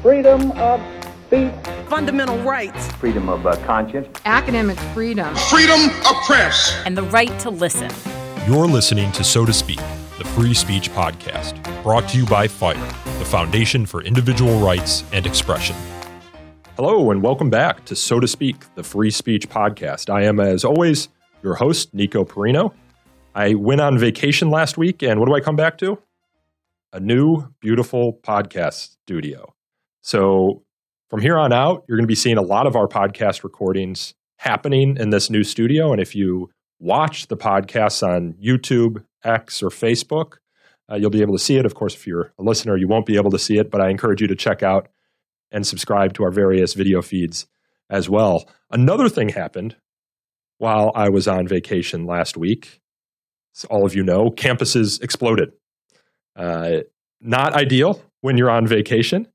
freedom of speech, fundamental rights, freedom of conscience, academic freedom, freedom of press, and the right to listen. You're listening to So to Speak, the Free Speech Podcast, brought to you by FIRE, the Foundation for Individual Rights and Expression. Hello, and welcome back to So to Speak, the Free Speech Podcast. I am, as always, your host, Nico Perino. I went on vacation last week, and what do I come back to? A new, beautiful podcast studio. So from here on out, you're going to be seeing a lot of our podcast recordings happening in this new studio. And if you watch the podcasts on YouTube, X, or Facebook, you'll be able to see it. Of course, if you're a listener, you won't be able to see it, but I encourage you to check out and subscribe to our various video feeds as well. Another thing happened while I was on vacation last week. As all of you know, campuses exploded. Not ideal when you're on vacation,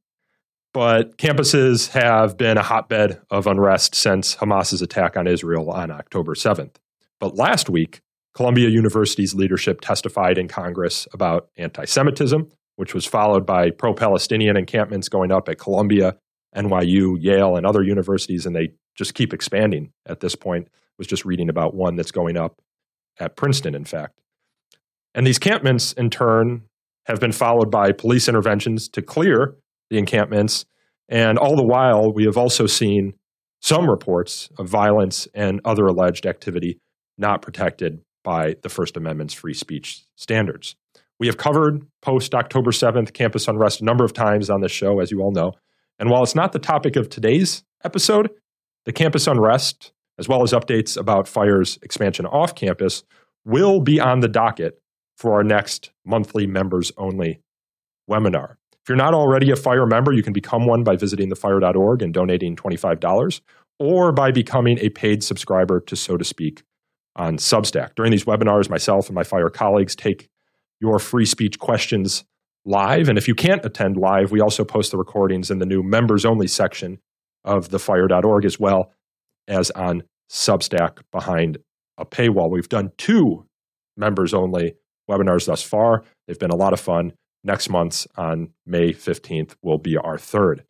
but campuses have been a hotbed of unrest since Hamas's attack on Israel on October 7th. But last week, Columbia University's leadership testified in Congress about anti-Semitism, which was followed by pro-Palestinian encampments going up at Columbia, NYU, Yale, and other universities, and they just keep expanding at this point. I was just reading about one that's going up at Princeton, in fact. And these encampments, in turn, have been followed by police interventions to clear the encampments. And all the while, we have also seen some reports of violence and other alleged activity not protected by the First Amendment's free speech standards. We have covered post-October 7th campus unrest a number of times on this show, as you all know. And while it's not the topic of today's episode, the campus unrest, as well as updates about FIRE's expansion off campus, will be on the docket for our next monthly members-only webinar. If you're not already a FIRE member, you can become one by visiting thefire.org and donating $25, or by becoming a paid subscriber to So to Speak on Substack. During these webinars, myself and my FIRE colleagues take your free speech questions live. And if you can't attend live, we also post the recordings in the new members-only section of thefire.org, as well as on Substack behind a paywall. We've done 2 members-only webinars thus far. They've been a lot of fun. Next month on May 15th will be our 3rd.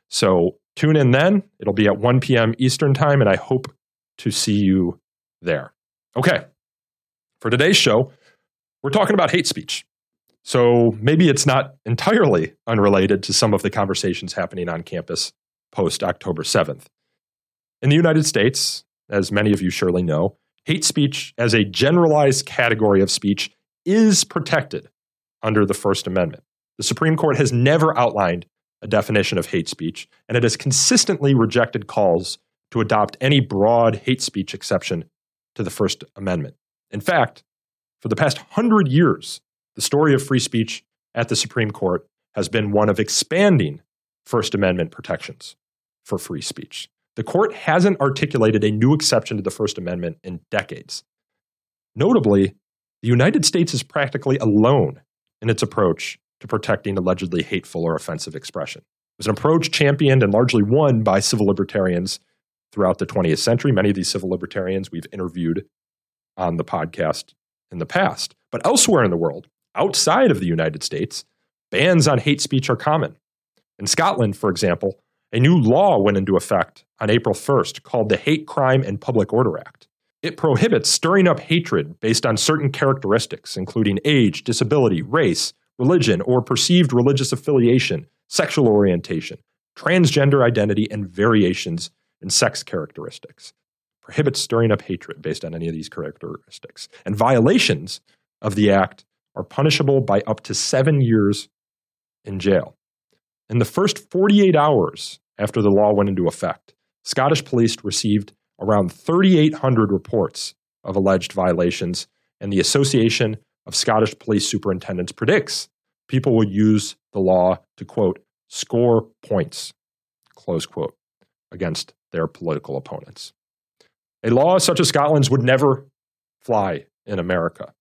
So tune in then. It'll be at 1 p.m. Eastern Time, and I hope to see you there. Okay, for today's show, we're talking about hate speech. So maybe it's not entirely unrelated to some of the conversations happening on campus post-October 7th. In the United States, as many of you surely know, hate speech as a generalized category of speech is protected under the First Amendment. The Supreme Court has never outlined a definition of hate speech, and it has consistently rejected calls to adopt any broad hate speech exception to the First Amendment. In fact, for the past 100 years, the story of free speech at the Supreme Court has been one of expanding First Amendment protections for free speech. The court hasn't articulated a new exception to the First Amendment in decades. Notably, the United States is practically alone in its approach to protecting allegedly hateful or offensive expression. It was an approach championed and largely won by civil libertarians throughout the 20th century. Many of these civil libertarians we've interviewed on the podcast in the past. But elsewhere in the world, outside of the United States, bans on hate speech are common. In Scotland, for example, a new law went into effect on April 1st called the Hate Crime and Public Order Act. It prohibits stirring up hatred based on certain characteristics, including age, disability, race, religion, or perceived religious affiliation, sexual orientation, transgender identity, and variations in sex characteristics. Prohibits stirring up hatred based on any of these characteristics. And violations of the act are punishable by up to 7 years in jail. In the first 48 hours after the law went into effect, Scottish police received around 3,800 reports of alleged violations, and the Association of Scottish Police Superintendents predicts people will use the law to, quote, score points, close quote, against their political opponents. A law such as Scotland's would never fly in America.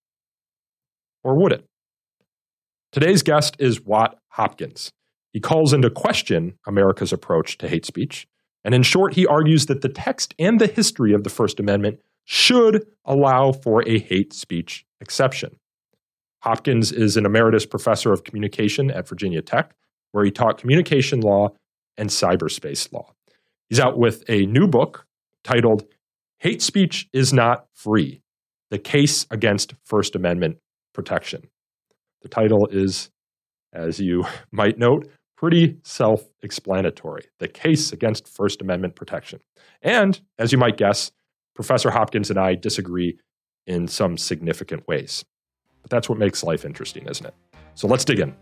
Or would it? Today's guest is Watt Hopkins. He calls into question America's approach to hate speech. And in short, he argues that the text and the history of the First Amendment should allow for a hate speech exception. Hopkins is an emeritus professor of communication at Virginia Tech, where he taught communication law and Cyberspace Law. He's out with a new book titled Hate Speech is Not Free: The Case Against First Amendment Protection. The title is, as you might note, pretty self-explanatory. The Case Against First Amendment Protection. And, as you might guess, Professor Hopkins and I disagree in some significant ways. But that's what makes life interesting, isn't it? So let's dig in.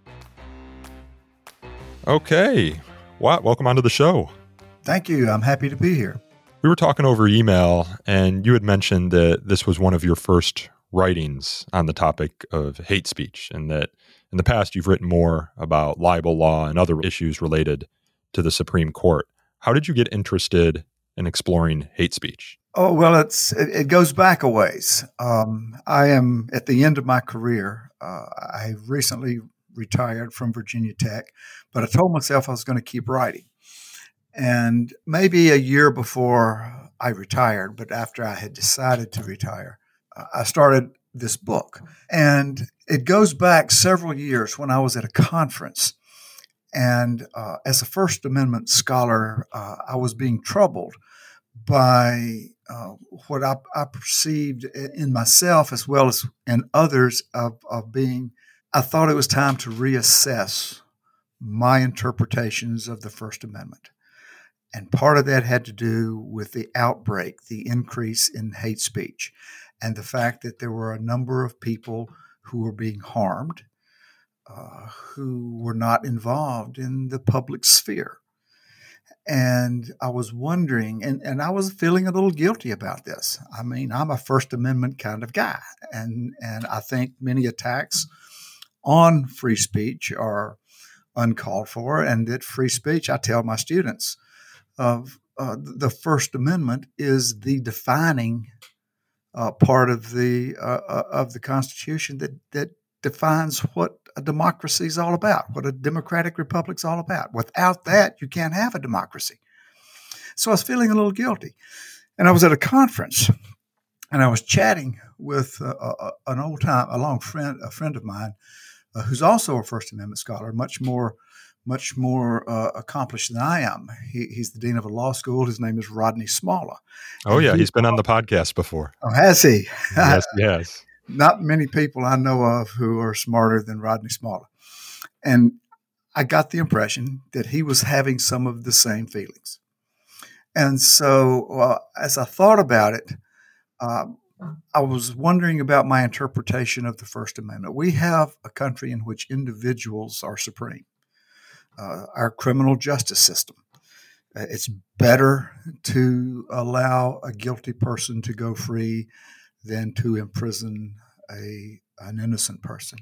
Okay. Watt, welcome onto the show. Thank you. I'm happy to be here. We were talking over email, and you had mentioned that this was one of your first writings on the topic of hate speech, and that in the past you've written more about libel law and other issues related to the Supreme Court. How did you get interested in exploring hate speech? Oh, well, it goes back a ways. I am at the end of my career. I recently retired from Virginia Tech, but I told myself I was going to keep writing. And maybe a year before I retired, but after I had decided to retire, I started this book. And it goes back several years when I was at a conference. And as a First Amendment scholar, I was being troubled by what I perceived in myself as well as in others of being, I thought it was time to reassess my interpretations of the First Amendment. And part of that had to do with the outbreak, the increase in hate speech, and the fact that there were a number of people who were being harmed, who were not involved in the public sphere. And I was wondering, and I was feeling a little guilty about this. I mean, I'm a First Amendment kind of guy, and I think many attacks on free speech are uncalled for, and that free speech, I tell my students, the First Amendment is the defining part of the Constitution that defines what a democracy is all about, what a democratic republic's all about. Without that, you can't have a democracy. So I was feeling a little guilty, and I was at a conference, and I was chatting with a friend of mine, who's also a First Amendment scholar, much more accomplished than I am. He's the dean of a law school. His name is Rodney Smalla. Oh, yeah. He's been on the podcast before. Oh, has he? Yes. Not many people I know of who are smarter than Rodney Smalla. And I got the impression that he was having some of the same feelings. And so as I thought about it, I was wondering about my interpretation of the First Amendment. We have a country in which individuals are supreme. Our criminal justice system. It's better to allow a guilty person to go free than to imprison an innocent person.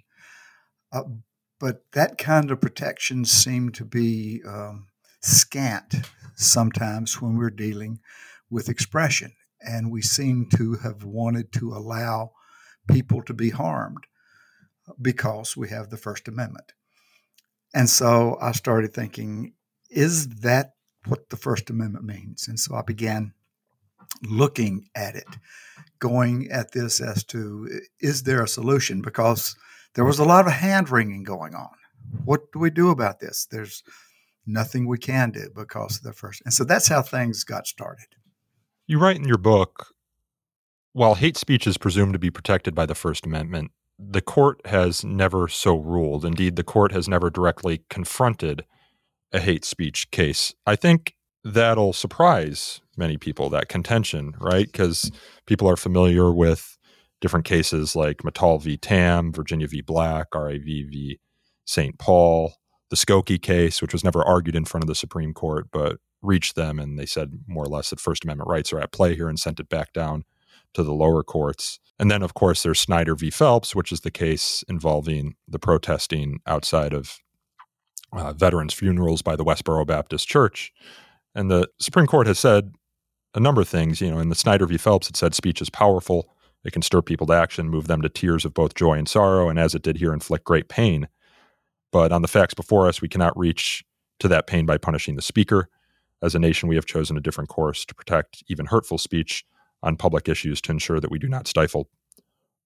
But that kind of protection seemed to be scant sometimes when we're dealing with expression. And we seem to have wanted to allow people to be harmed because we have the First Amendment. And so I started thinking, is that what the First Amendment means? And so I began looking at it, going at this as to, is there a solution? Because there was a lot of hand-wringing going on. What do we do about this? There's nothing we can do because of the First. And so that's how things got started. You write in your book, while hate speech is presumed to be protected by the First Amendment, the court has never so ruled. Indeed, the court has never directly confronted a hate speech case. I think that'll surprise many people, that contention, right? Because people are familiar with different cases like Mattal v. Tam, Virginia v. Black, RAV v. St. Paul, the Skokie case, which was never argued in front of the Supreme Court, but reached them, and they said more or less that First Amendment rights are at play here and sent it back down to the lower courts. And then, of course, there's Snyder v. Phelps, which is the case involving the protesting outside of veterans' funerals by the Westboro Baptist Church. And the Supreme Court has said a number of things. You know, in the Snyder v. Phelps, it said speech is powerful. It can stir people to action, move them to tears of both joy and sorrow, and as it did here, inflict great pain. But on the facts before us, we cannot reach to that pain by punishing the speaker. As a nation, we have chosen a different course to protect even hurtful speech on public issues to ensure that we do not stifle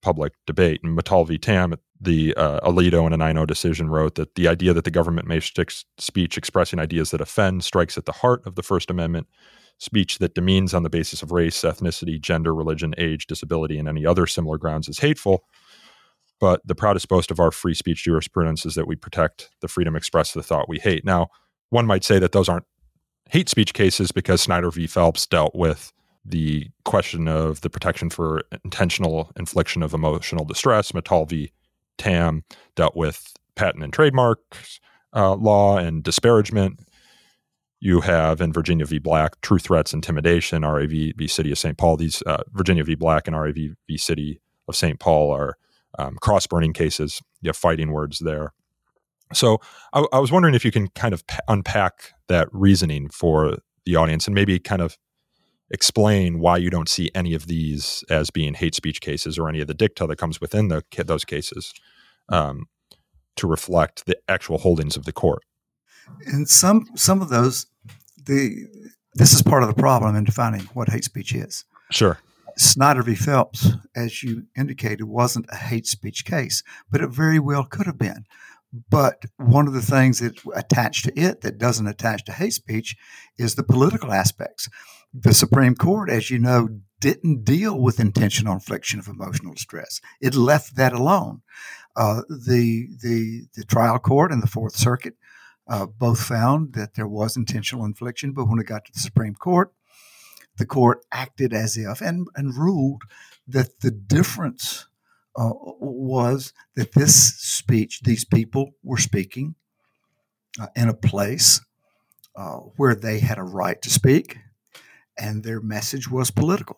public debate. And Mittal v. Tam, the Alito and Anino decision wrote that the idea that the government may restrict speech expressing ideas that offend strikes at the heart of the First Amendment. Speech that demeans on the basis of race, ethnicity, gender, religion, age, disability, and any other similar grounds is hateful. But the proudest boast of our free speech jurisprudence is that we protect the freedom to express the thought we hate. Now, one might say that those aren't hate speech cases because Snyder v. Phelps dealt with the question of the protection for intentional infliction of emotional distress. Mittal v. Tam dealt with patent and trademark law and disparagement. You have in Virginia v. Black, true threats, intimidation, RAV v. City of St. Paul. These Virginia v. Black and RAV v. City of St. Paul are cross-burning cases. You have fighting words there. So I was wondering if you can kind of unpack that reasoning for the audience and maybe kind of explain why you don't see any of these as being hate speech cases or any of the dicta that comes within those cases to reflect the actual holdings of the court. In some of those, this is part of the problem in defining what hate speech is. Sure. Snyder v. Phelps, as you indicated, wasn't a hate speech case, but it very well could have been. But one of the things that attached to it that doesn't attach to hate speech is the political aspects. The Supreme Court, as you know, didn't deal with intentional infliction of emotional distress. It left that alone. The trial court and the Fourth Circuit both found that there was intentional infliction, but when it got to the Supreme Court, the court acted as if and ruled that the difference was that this speech, these people were speaking in a place where they had a right to speak, and their message was political.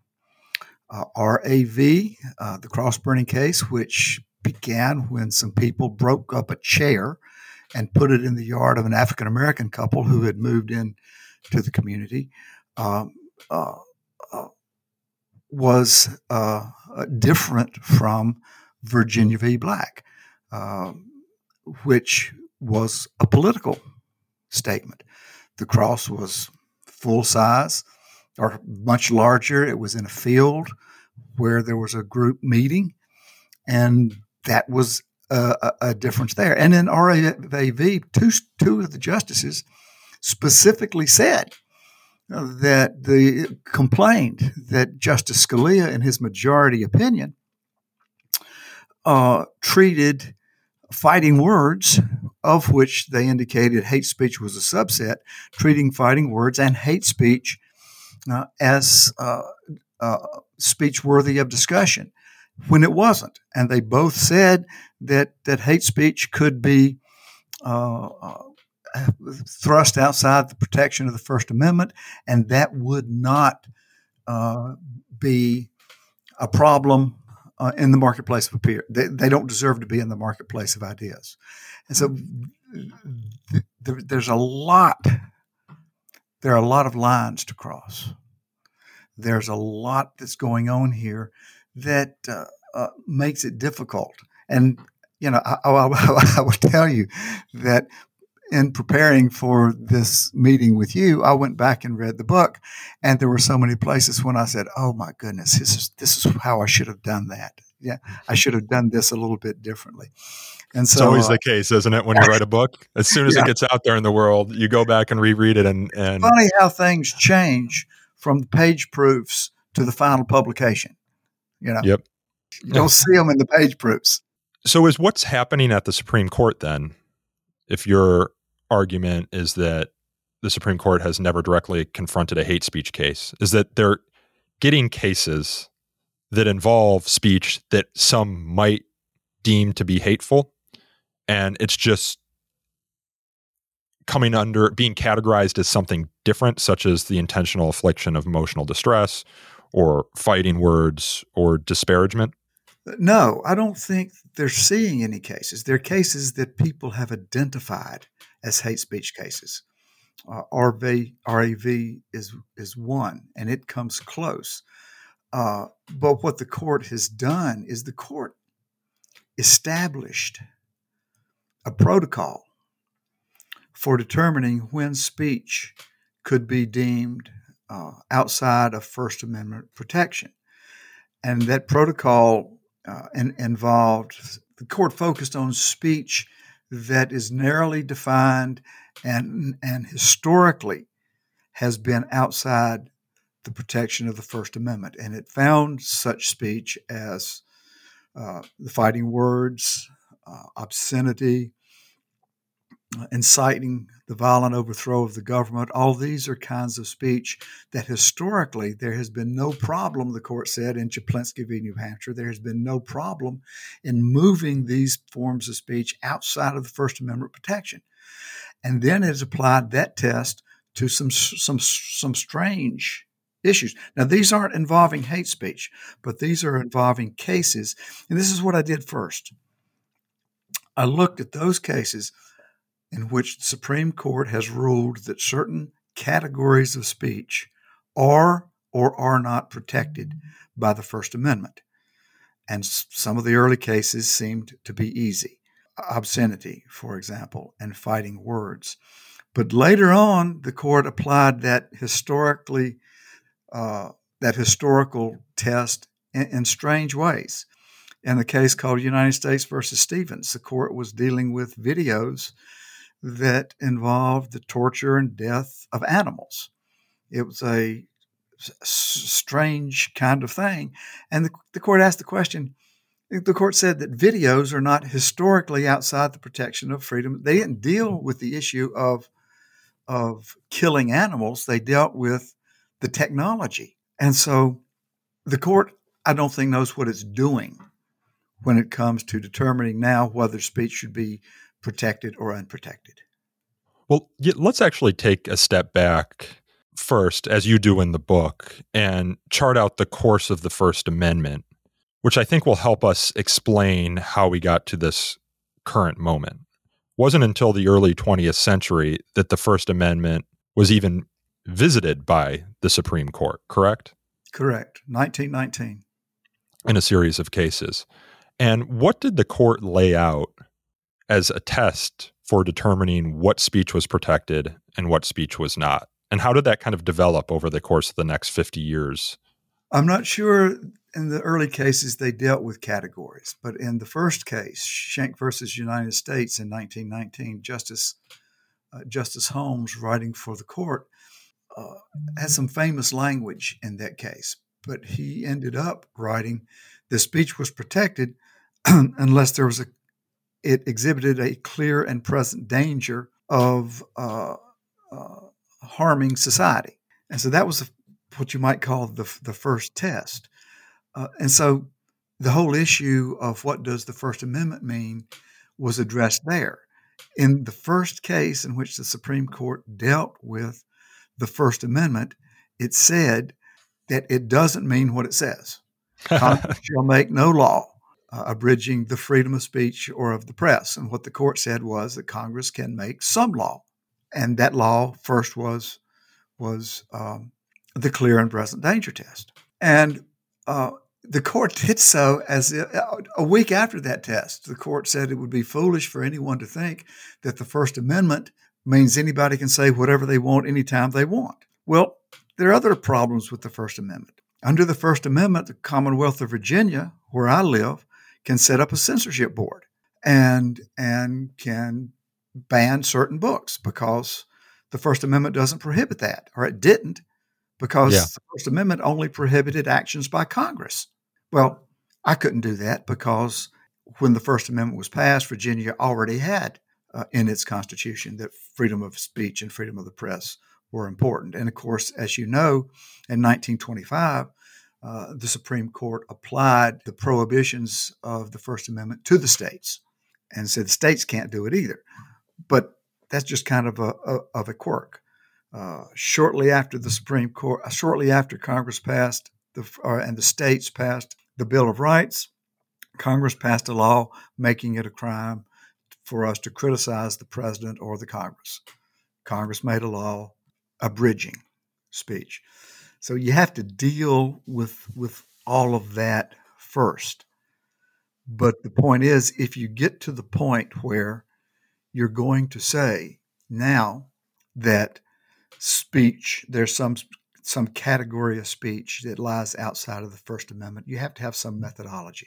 RAV, the cross-burning case, which began when some people broke up a chair and put it in the yard of an African-American couple who had moved in to the community, was different from Virginia v. Black, which was a political statement. The cross was full size or much larger. It was in a field where there was a group meeting, and that was a difference there. And in RAV, two of the justices specifically said that the complained that Justice Scalia, in his majority opinion, treated fighting words, of which they indicated hate speech was a subset, treating fighting words and hate speech as speech worthy of discussion, when it wasn't. And they both said that hate speech could be thrust outside the protection of the First Amendment, and that would not be a problem in the marketplace of appeal. They don't deserve to be in the marketplace of ideas. And so there are a lot of lines to cross. There's a lot that's going on here that makes it difficult. And, I will tell you that in preparing for this meeting with you, I went back and read the book, and there were so many places when I said, "Oh my goodness, this is how I should have done that. Yeah, I should have done this a little bit differently." And so it's always the case, isn't it? When you write a book, as soon as it gets out there in the world, you go back and reread it. And funny how things change from the page proofs to the final publication. Yep. You don't see them in the page proofs. So is what's happening at the Supreme Court then, if your argument is that the Supreme Court has never directly confronted a hate speech case, is that they're getting cases that involve speech that some might deem to be hateful, and it's just coming under being categorized as something different, such as the intentional infliction of emotional distress or fighting words or disparagement? No, I don't think they're seeing any cases. They're cases that people have identified as hate speech cases. RAV is one, and it comes close. But what the court has done is the court established a protocol for determining when speech could be deemed outside of First Amendment protection. And that protocol and involved. The court focused on speech that is narrowly defined and historically has been outside the protection of the First Amendment. And it found such speech as the fighting words, obscenity, inciting the violent overthrow of the government. All these are kinds of speech that historically there has been no problem, the court said in Chaplinsky v. New Hampshire, there has been no problem in moving these forms of speech outside of the First Amendment protection. And then it has applied that test to some strange issues. Now, these aren't involving hate speech, but these are involving cases. And this is what I did first. I looked at those cases in which the Supreme Court has ruled that certain categories of speech are or are not protected by the First Amendment. And some of the early cases seemed to be easy. Obscenity, for example, and fighting words. But later on, the court applied that historical test in strange ways. In the case called United States versus Stevens, the court was dealing with videos that involved the torture and death of animals. It was a strange kind of thing. And the court asked the question, the court said that videos are not historically outside the protection of freedom. They didn't deal with the issue of killing animals. They dealt with the technology. And so the court, I don't think, knows what it's doing when it comes to determining now whether speech should be protected or unprotected. Well, let's actually take a step back first, as you do in the book, and chart out the course of the First Amendment, which I think will help us explain how we got to this current moment. It wasn't until the early 20th century that the First Amendment was even visited by the Supreme Court, correct? Correct. 1919. In a series of cases. And what did the court lay out as a test for determining what speech was protected and what speech was not? And how did that kind of develop over the course of the next 50 years? I'm not sure in the early cases they dealt with categories, but in the first case, Schenck versus United States in 1919, Justice Holmes, writing for the court, had some famous language in that case, but he ended up writing the speech was protected unless it exhibited a clear and present danger of harming society. And so that was what you might call the first test. And so the whole issue of what does the First Amendment mean was addressed there. In the first case in which the Supreme Court dealt with the First Amendment, it said that it doesn't mean what it says. Congress shall make no law abridging the freedom of speech or of the press. And what the court said was that Congress can make some law. And that law first was the clear and present danger test. And the court did so as a week after that test. The court said it would be foolish for anyone to think that the First Amendment means anybody can say whatever they want anytime they want. Well, there are other problems with the First Amendment. Under the First Amendment, the Commonwealth of Virginia, where I live, can set up a censorship board and can ban certain books because the First Amendment doesn't prohibit that, or it didn't, because the First Amendment only prohibited actions by Congress. Well, I couldn't do that because when the First Amendment was passed, Virginia already had in its constitution that freedom of speech and freedom of the press were important. And of course, as you know, in 1925, the Supreme Court applied the prohibitions of the First Amendment to the states and said the states can't do it either. But that's just kind of a quirk. Shortly after Congress passed and the states passed the Bill of Rights, Congress passed a law making it a crime for us to criticize the president or the Congress. Congress made a law abridging speech. So you have to deal with all of that first. But the point is, if you get to the point where you're going to say now that speech, there's some category of speech that lies outside of the First Amendment, you have to have some methodology.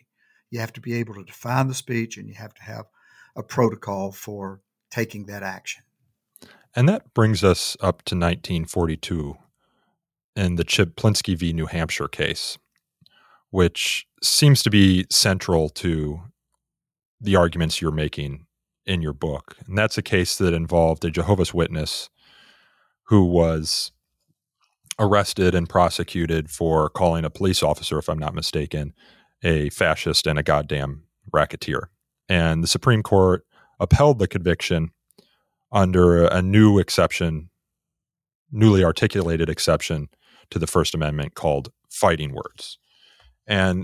You have to be able to define the speech, and you have to have a protocol for taking that action. And that brings us up to 1942 in the Chaplinsky v. New Hampshire case, which seems to be central to the arguments you're making in your book. And that's a case that involved a Jehovah's Witness who was arrested and prosecuted for calling a police officer, if I'm not mistaken, a fascist and a goddamn racketeer. And the Supreme Court upheld the conviction under a new exception, newly articulated exception to the First Amendment called fighting words. And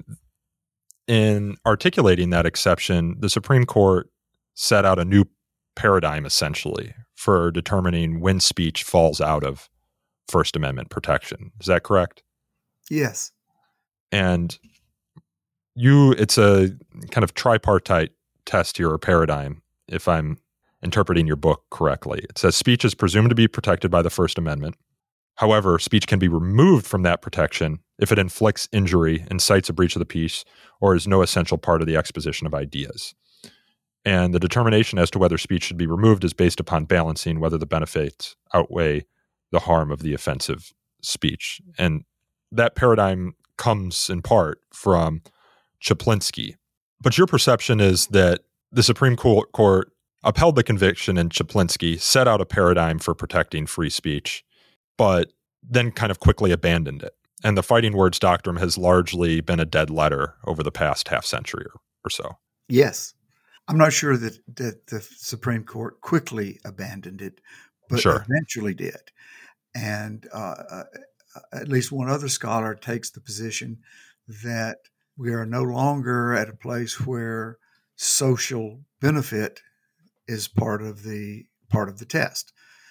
in articulating that exception, the Supreme Court set out a new paradigm, essentially, for determining when speech falls out of First Amendment protection. Is that correct? Yes. And it's a kind of tripartite test here, or paradigm, if I'm interpreting your book correctly. It says speech is presumed to be protected by the First Amendment. However, speech can be removed from that protection if it inflicts injury, incites a breach of the peace, or is no essential part of the exposition of ideas. And the determination as to whether speech should be removed is based upon balancing whether the benefits outweigh the harm of the offensive speech. And that paradigm comes in part from Chaplinsky. But your perception is that the Supreme Court upheld the conviction in Chaplinsky, set out a paradigm for protecting free speech, but then kind of quickly abandoned it. And the fighting words doctrine has largely been a dead letter over the past half century or so. Yes. I'm not sure that the Supreme Court quickly abandoned it, but Sure. eventually did. And at least one other scholar takes the position that we are no longer at a place where social benefit is part of the test.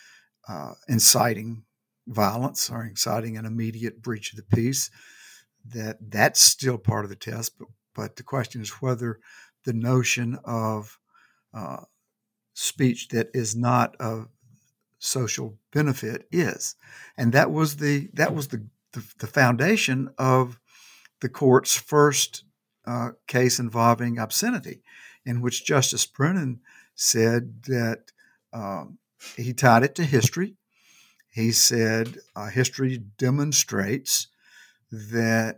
Inciting violence or inciting an immediate breach of the peace, that's still part of the test. But the question is whether the notion of speech that is not of social benefit is, and that was the foundation of the court's first case involving obscenity, in which Justice Brennan said that he tied it to history. He said history demonstrates that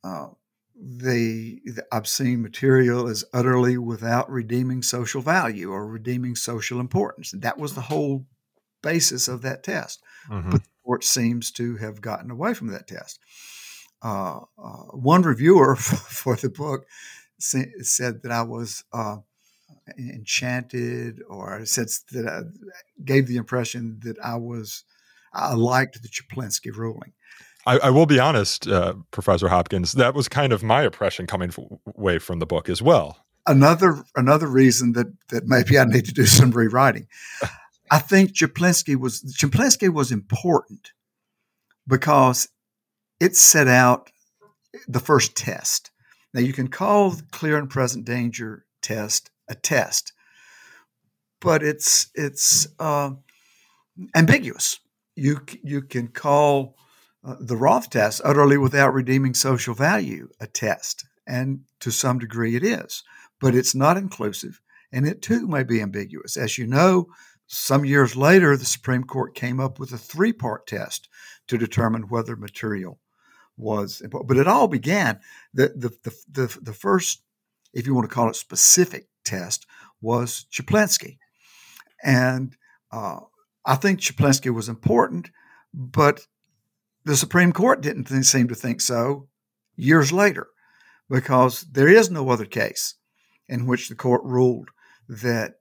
the obscene material is utterly without redeeming social value or redeeming social importance. And that was the whole basis of that test. Mm-hmm. But the court seems to have gotten away from that test. One reviewer for the book said that I was enchanted, or said that I gave the impression that I liked the Chaplinsky ruling. I will be honest, Professor Hopkins, that was kind of my impression coming away from the book as well. Another reason that maybe I need to do some rewriting. I think Chaplinsky was important because it set out the first test. Now, you can call the clear and present danger test a test, but it's ambiguous. You can call the Roth test, utterly without redeeming social value, a test, and to some degree it is, but it's not inclusive, and it too may be ambiguous. As you know, some years later, the Supreme Court came up with a 3-part test to determine whether material was, but it all began, the first, if you want to call it specific test, was Chaplinsky. And I think Chaplinsky was important, but the Supreme Court didn't seem to think so years later, because there is no other case in which the court ruled that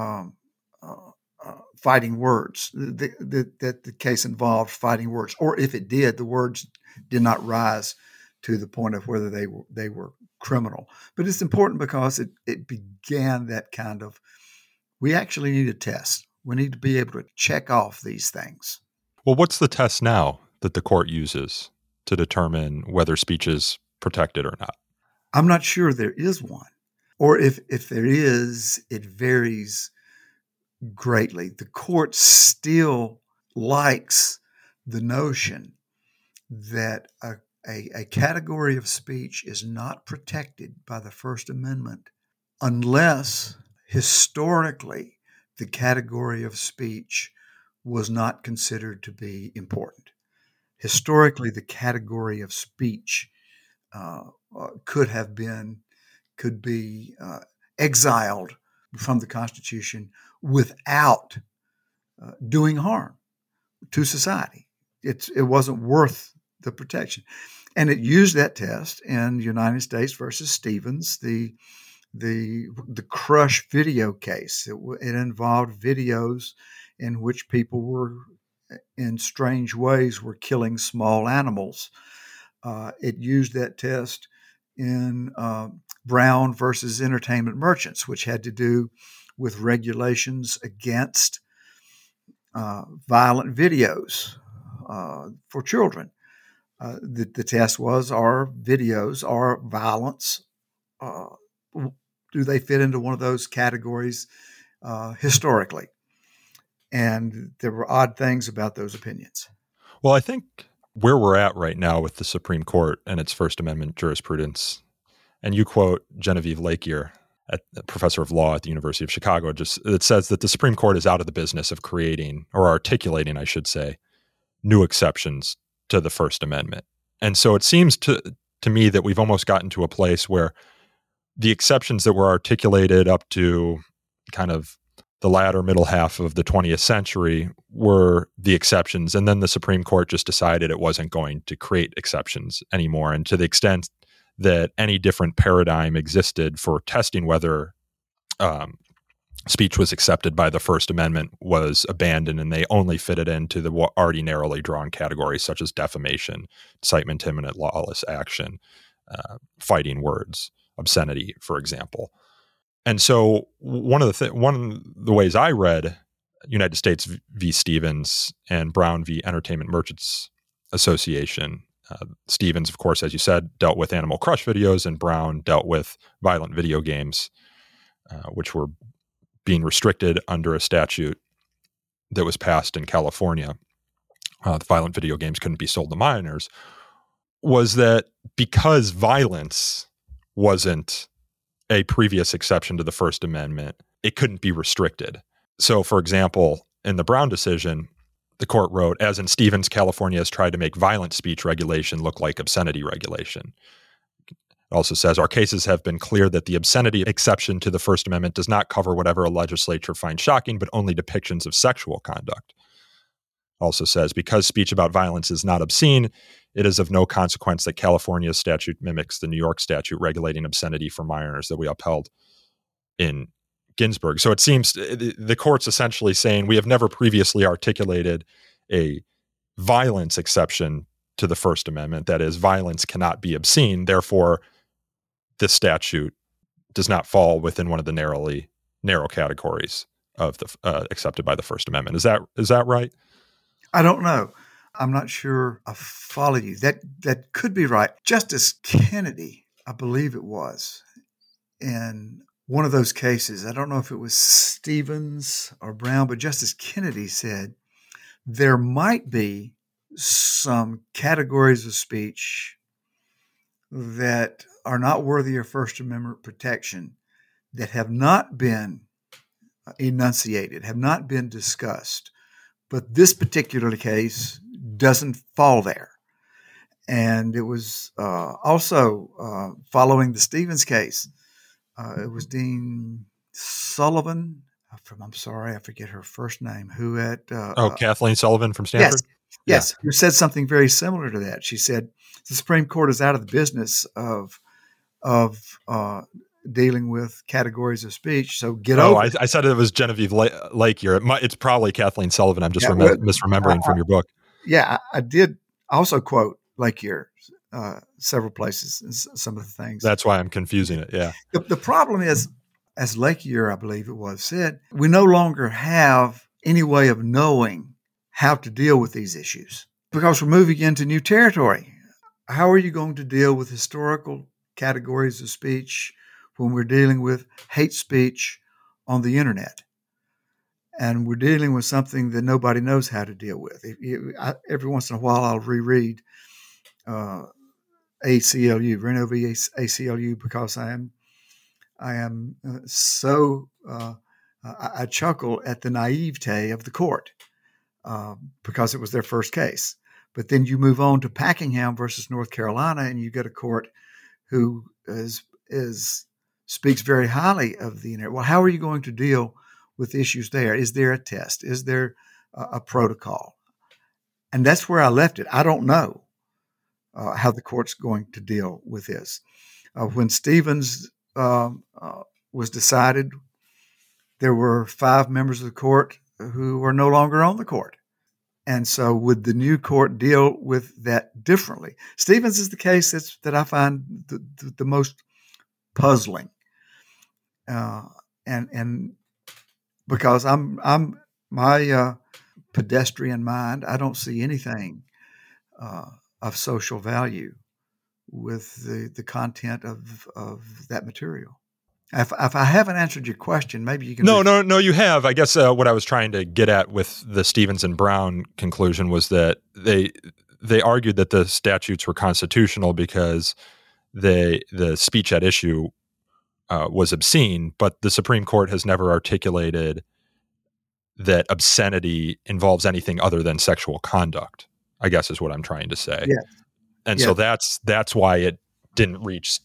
fighting words, that the case involved fighting words, or if it did, the words did not rise to the point of whether they were criminal. But it's important because it began that kind of, we actually need a test. We need to be able to check off these things. Well, what's the test now that the court uses to determine whether speech is protected or not? I'm not sure there is one. Or if there is, it varies greatly. The court still likes the notion that a category of speech is not protected by the First Amendment unless historically the category of speech was not considered to be important. Historically, the category of speech could be exiled from the Constitution without doing harm to society. It wasn't worth the protection. And it used that test in United States versus Stevens, the Crush video case. It involved videos in which people were, in strange ways, were killing small animals. It used that test in Brown versus Entertainment Merchants, which had to do with regulations against violent videos for children. The test was, are videos, are violence, do they fit into one of those categories historically? And there were odd things about those opinions. Well, I think where we're at right now with the Supreme Court and its First Amendment jurisprudence, and you quote Genevieve Lakeyear, a professor of law at the University of Chicago, it says that the Supreme Court is out of the business of creating, or articulating, I should say, new exceptions to the First Amendment. And so it seems to me that we've almost gotten to a place where the exceptions that were articulated up to kind of the latter middle half of the 20th century were the exceptions. And then the Supreme Court just decided it wasn't going to create exceptions anymore. And to the extent that any different paradigm existed for testing whether speech was accepted by the First Amendment was abandoned, and they only fitted into the already narrowly drawn categories such as defamation, incitement to imminent lawless action, fighting words, obscenity, for example. And so one of the ways I read United States v. Stevens and Brown v. Entertainment Merchants Association, Stevens, of course, as you said, dealt with Animal Crush videos, and Brown dealt with violent video games, which were being restricted under a statute that was passed in California. The violent video games couldn't be sold to minors. Was that because violence wasn't a previous exception to the First Amendment, it couldn't be restricted. So, for example, in the Brown decision, the court wrote, as in Stevens, California has tried to make violent speech regulation look like obscenity regulation. It also says, our cases have been clear that the obscenity exception to the First Amendment does not cover whatever a legislature finds shocking, but only depictions of sexual conduct. Also says, because speech about violence is not obscene, it is of no consequence that California's statute mimics the New York statute regulating obscenity for minors that we upheld in Ginsburg. So it seems the court's essentially saying we have never previously articulated a violence exception to the First Amendment. That is, violence cannot be obscene. Therefore, this statute does not fall within one of the narrow categories of the accepted by the First Amendment. Is that right? I don't know. I'm not sure I follow you. That could be right. Justice Kennedy, I believe it was, in one of those cases, I don't know if it was Stevens or Brown, but Justice Kennedy said there might be some categories of speech that are not worthy of First Amendment protection that have not been enunciated, have not been discussed. But this particular case doesn't fall there. And it was also following the Stevens case. It was Dean Sullivan. I'm sorry, I forget her first name. Who at Kathleen Sullivan from Stanford? Yes, who said something very similar to that. She said the Supreme Court is out of the business of dealing with categories of speech. So get over it. I said it was Genevieve Lakeyear. It's probably Kathleen Sullivan. I'm just misremembering from your book. Yeah, I did also quote Lakeyear several places in some of the things. That's why I'm confusing it, yeah. The problem is, as Lakeyear, I believe it was, said, we no longer have any way of knowing how to deal with these issues because we're moving into new territory. How are you going to deal with historical categories of speech when we're dealing with hate speech on the internet? And we're dealing with something that nobody knows how to deal with. Every once in a while, I'll reread ACLU, Reno v. ACLU, because I am I chuckle at the naivete of the court because it was their first case. But then you move on to Packingham versus North Carolina, and you get a court who speaks very highly of the internet. Well, how are you going to deal with issues there? Is there a test? Is there a protocol? And that's where I left it. I don't know how the court's going to deal with this. When Stevens was decided, there were 5 members of the court who are no longer on the court. And so would the new court deal with that differently? Stevens is the case that I find the most puzzling. And because I'm my pedestrian mind, I don't see anything of social value with the content of that material. If I haven't answered your question, maybe you can. No, you have. I guess what I was trying to get at with the Stevens and Brown conclusion was that they argued that the statutes were constitutional because the speech at issue was obscene, but the Supreme Court has never articulated that obscenity involves anything other than sexual conduct, I guess is what I'm trying to say. Yeah. And so that's why it didn't reach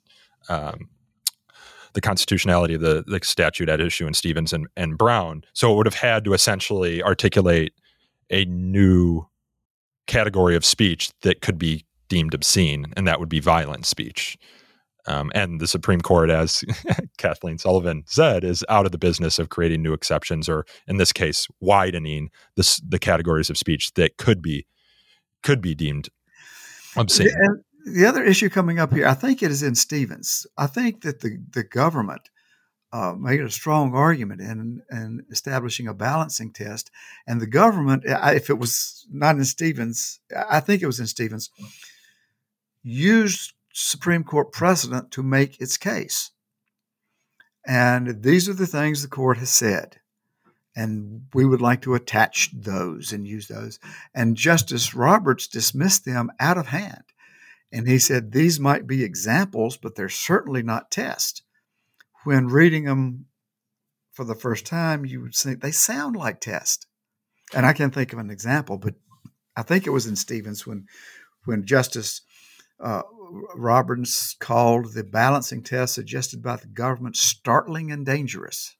the constitutionality of the statute at issue in Stevens and Brown. So it would have had to essentially articulate a new category of speech that could be deemed obscene, and that would be violent speech. And the Supreme Court, as Kathleen Sullivan said, is out of the business of creating new exceptions, or in this case, widening the categories of speech that could be deemed obscene. And the other issue coming up here, I think it is in Stevens. I think that the government made a strong argument in establishing a balancing test, and the government, if it was not in Stevens, I think it was in Stevens, used Supreme Court precedent to make its case. And these are the things the court has said. And we would like to attach those and use those. And Justice Roberts dismissed them out of hand. And he said, these might be examples, but they're certainly not tests. When reading them for the first time, you would think they sound like tests. And I can't think of an example, but I think it was in Stevens when Justice Roberts called the balancing test suggested by the government startling and dangerous.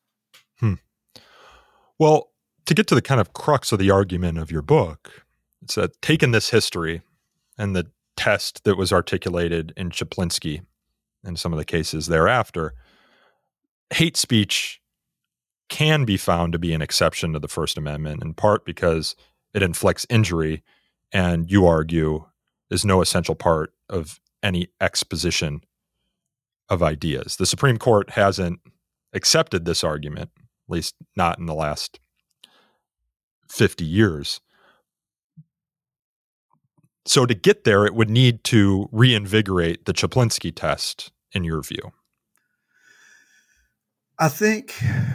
Well, to get to the kind of crux of the argument of your book, it's that taking this history and the test that was articulated in Chaplinsky and some of the cases thereafter, hate speech can be found to be an exception to the First Amendment, in part because it inflicts injury and, you argue, is no essential part of any exposition of ideas. The Supreme Court hasn't accepted this argument, at least not in the last 50 years. So to get there, it would need to reinvigorate the Chaplinsky test, in your view. I think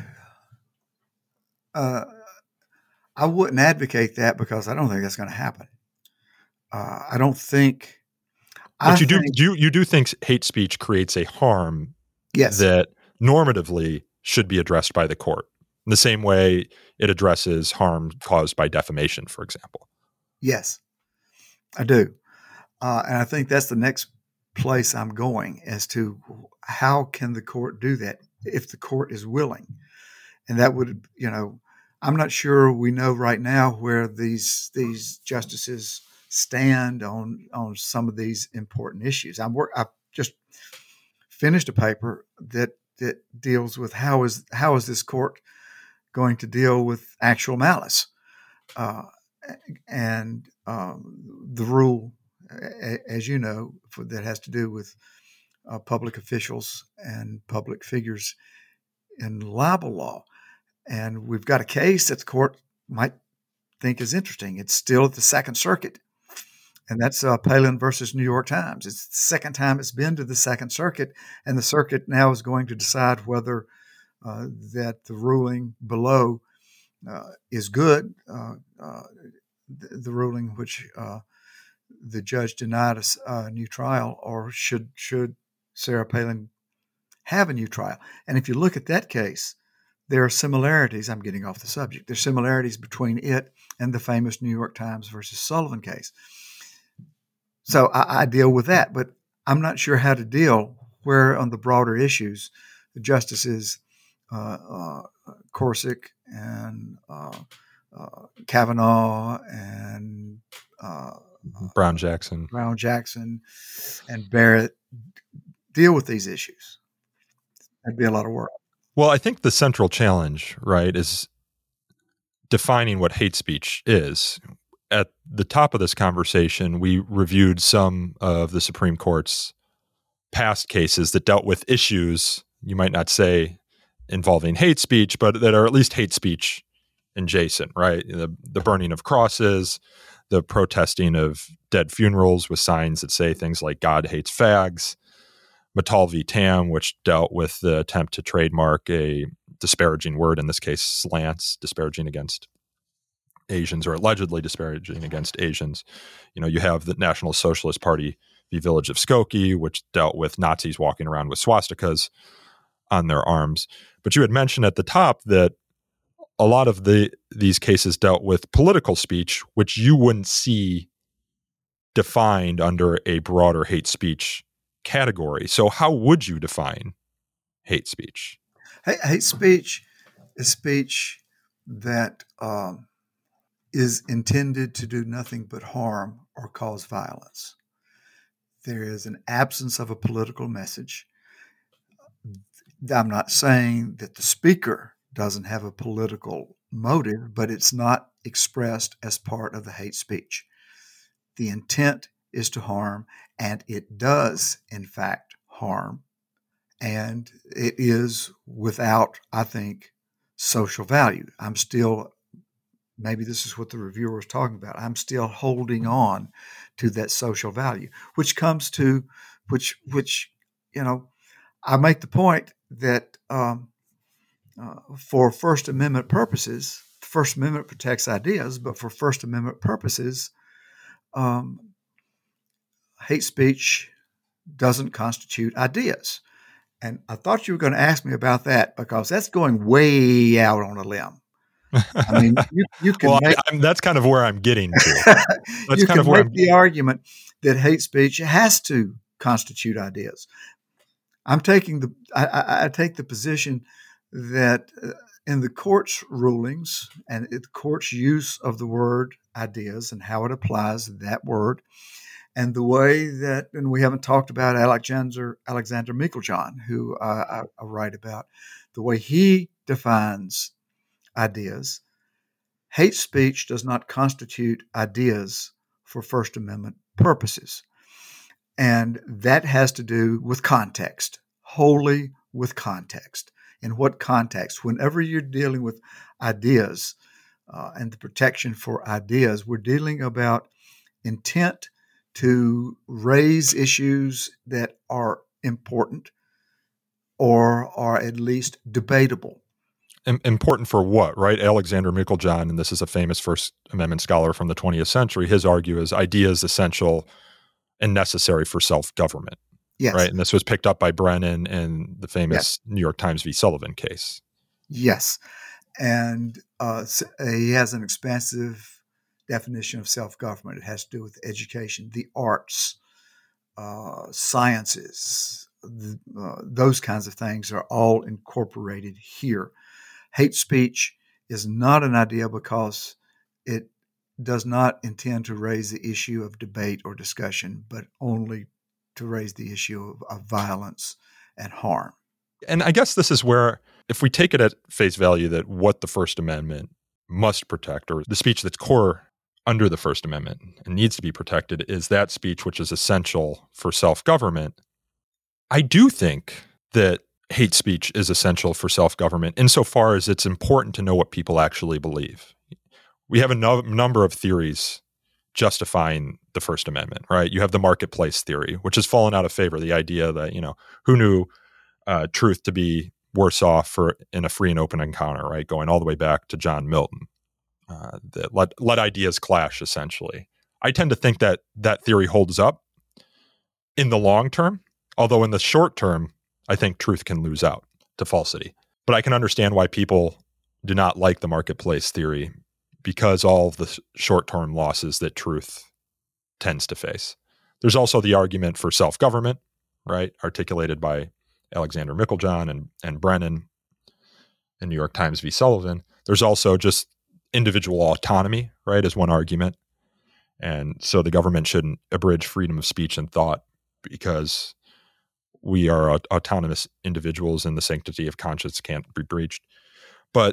I wouldn't advocate that because I don't think that's going to happen. I don't think. But you do think hate speech creates a harm that normatively should be addressed by the court, in the same way it addresses harm caused by defamation, for example. Yes, I do. And I think that's the next place I'm going as to how can the court do that if the court is willing. And that would, I'm not sure we know right now where these justices stand on some of these important issues. I've just finished a paper that deals with how is this court going to deal with actual malice, and the rule, as you know, that has to do with public officials and public figures in libel law. And we've got a case that the court might think is interesting. It's still at the Second Circuit. And that's Palin versus New York Times. It's the second time it's been to the Second Circuit, and the circuit now is going to decide whether that the ruling below is good. The ruling which the judge denied us a new trial, or should Sarah Palin have a new trial? And if you look at that case, there are similarities. I'm getting off the subject. There's similarities between it and the famous New York Times versus Sullivan case. So I deal with that, but I'm not sure how to deal where on the broader issues, the justices Gorsuch and Kavanaugh and Brown Jackson and Barrett deal with these issues. That'd be a lot of work. Well, I think the central challenge, right, is defining what hate speech is. At the top of this conversation, we reviewed some of the Supreme Court's past cases that dealt with issues, you might not say involving hate speech, but that are at least hate speech adjacent, right? The burning of crosses, the protesting of dead funerals with signs that say things like "God hates fags," Mattal v. Tam, which dealt with the attempt to trademark a disparaging word, in this case, slants, disparaging against Asians, or allegedly disparaging against Asians. You have the National Socialist Party v. Village of Skokie, which dealt with Nazis walking around with swastikas on their arms. But you had mentioned at the top that a lot of these cases dealt with political speech, which you wouldn't see defined under a broader hate speech category. So how would you define hate speech? Hate speech is speech that is intended to do nothing but harm or cause violence. There is an absence of a political message. I'm not saying that the speaker doesn't have a political motive, but it's not expressed as part of the hate speech. The intent is to harm, and it does, in fact, harm. And it is without, I think, social value. I'm still, maybe this is what the reviewer was talking about, I'm still holding on to that social value, which comes to, which I make the point that for First Amendment purposes, the First Amendment protects ideas, but for First Amendment purposes, hate speech doesn't constitute ideas. And I thought you were going to ask me about that, because that's going way out on a limb. I mean, you can that's kind of where I'm getting to. That's you kind can of where make the argument that hate speech has to constitute ideas. I take the position that in the court's rulings and the court's use of the word ideas and how it applies that word, and the way that, and we haven't talked about Alexander Meiklejohn, who I write about, the way he defines ideas. Hate speech does not constitute ideas for First Amendment purposes. And that has to do with context, wholly with context. In what context? Whenever you're dealing with ideas and the protection for ideas, we're dealing about intent to raise issues that are important or are at least debatable. Important for what, right? Alexander Meiklejohn, and this is a famous First Amendment scholar from the 20th century, his argue is ideas essential and necessary for self-government. Yes. Right? And this was picked up by Brennan in the famous New York Times v. Sullivan case. Yes. And he has an expansive definition of self-government. It has to do with education, the arts, sciences, those kinds of things are all incorporated here. Hate speech is not an idea because it does not intend to raise the issue of debate or discussion, but only to raise the issue of violence and harm. And I guess this is where, if we take it at face value that what the First Amendment must protect, or the speech that's core under the First Amendment and needs to be protected, is that speech which is essential for self-government, I do think that hate speech is essential for self-government insofar as it's important to know what people actually believe. We have a number of theories justifying the First Amendment, right? You have the marketplace theory, which has fallen out of favor. The idea that, who knew truth to be worse off in a free and open encounter, right? Going all the way back to John Milton. That let ideas clash, essentially. I tend to think that that theory holds up in the long term, although in the short term, I think truth can lose out to falsity. But I can understand why people do not like the marketplace theory because all of the short-term losses that truth tends to face. There's also the argument for self-government, right, articulated by Alexander Meiklejohn and Brennan in New York Times v. Sullivan. There's also just individual autonomy, right, as one argument. And so the government shouldn't abridge freedom of speech and thought because we are autonomous individuals and the sanctity of conscience can't be breached. But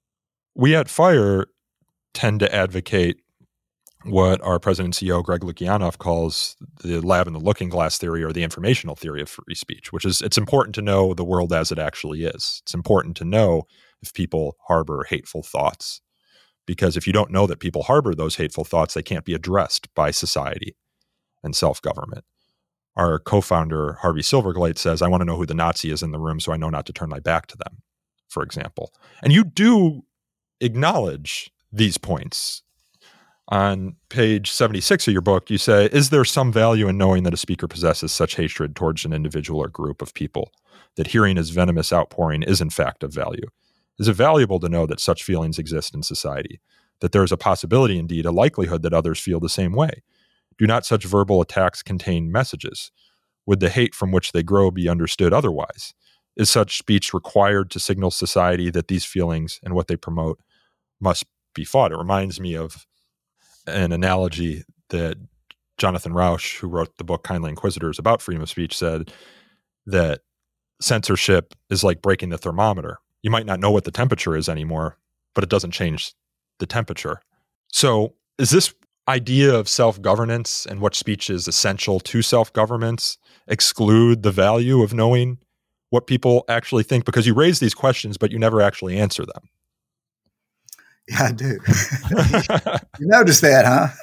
we at FIRE tend to advocate what our president and CEO, Greg Lukianoff, calls the lab and the looking glass theory, or the informational theory of free speech, which is it's important to know the world as it actually is. It's important to know if people harbor hateful thoughts, because if you don't know that people harbor those hateful thoughts, they can't be addressed by society and self-government. Our co-founder, Harvey Silverglate, says, I want to know who the Nazi is in the room so I know not to turn my back to them, for example. And you do acknowledge these points. On page 76 of your book, you say, is there some value in knowing that a speaker possesses such hatred towards an individual or group of people that hearing his venomous outpouring is in fact of value? Is it valuable to know that such feelings exist in society, that there is a possibility, indeed, a likelihood that others feel the same way? Do not such verbal attacks contain messages? Would the hate from which they grow be understood otherwise? Is such speech required to signal society that these feelings and what they promote must be fought? It reminds me of an analogy that Jonathan Rauch, who wrote the book Kindly Inquisitors about freedom of speech, said that censorship is like breaking the thermometer. You might not know what the temperature is anymore, but it doesn't change the temperature. So is this idea of self-governance and what speech is essential to self-governance exclude the value of knowing what people actually think? Because you raise these questions, but you never actually answer them. Yeah, I do. You noticed that,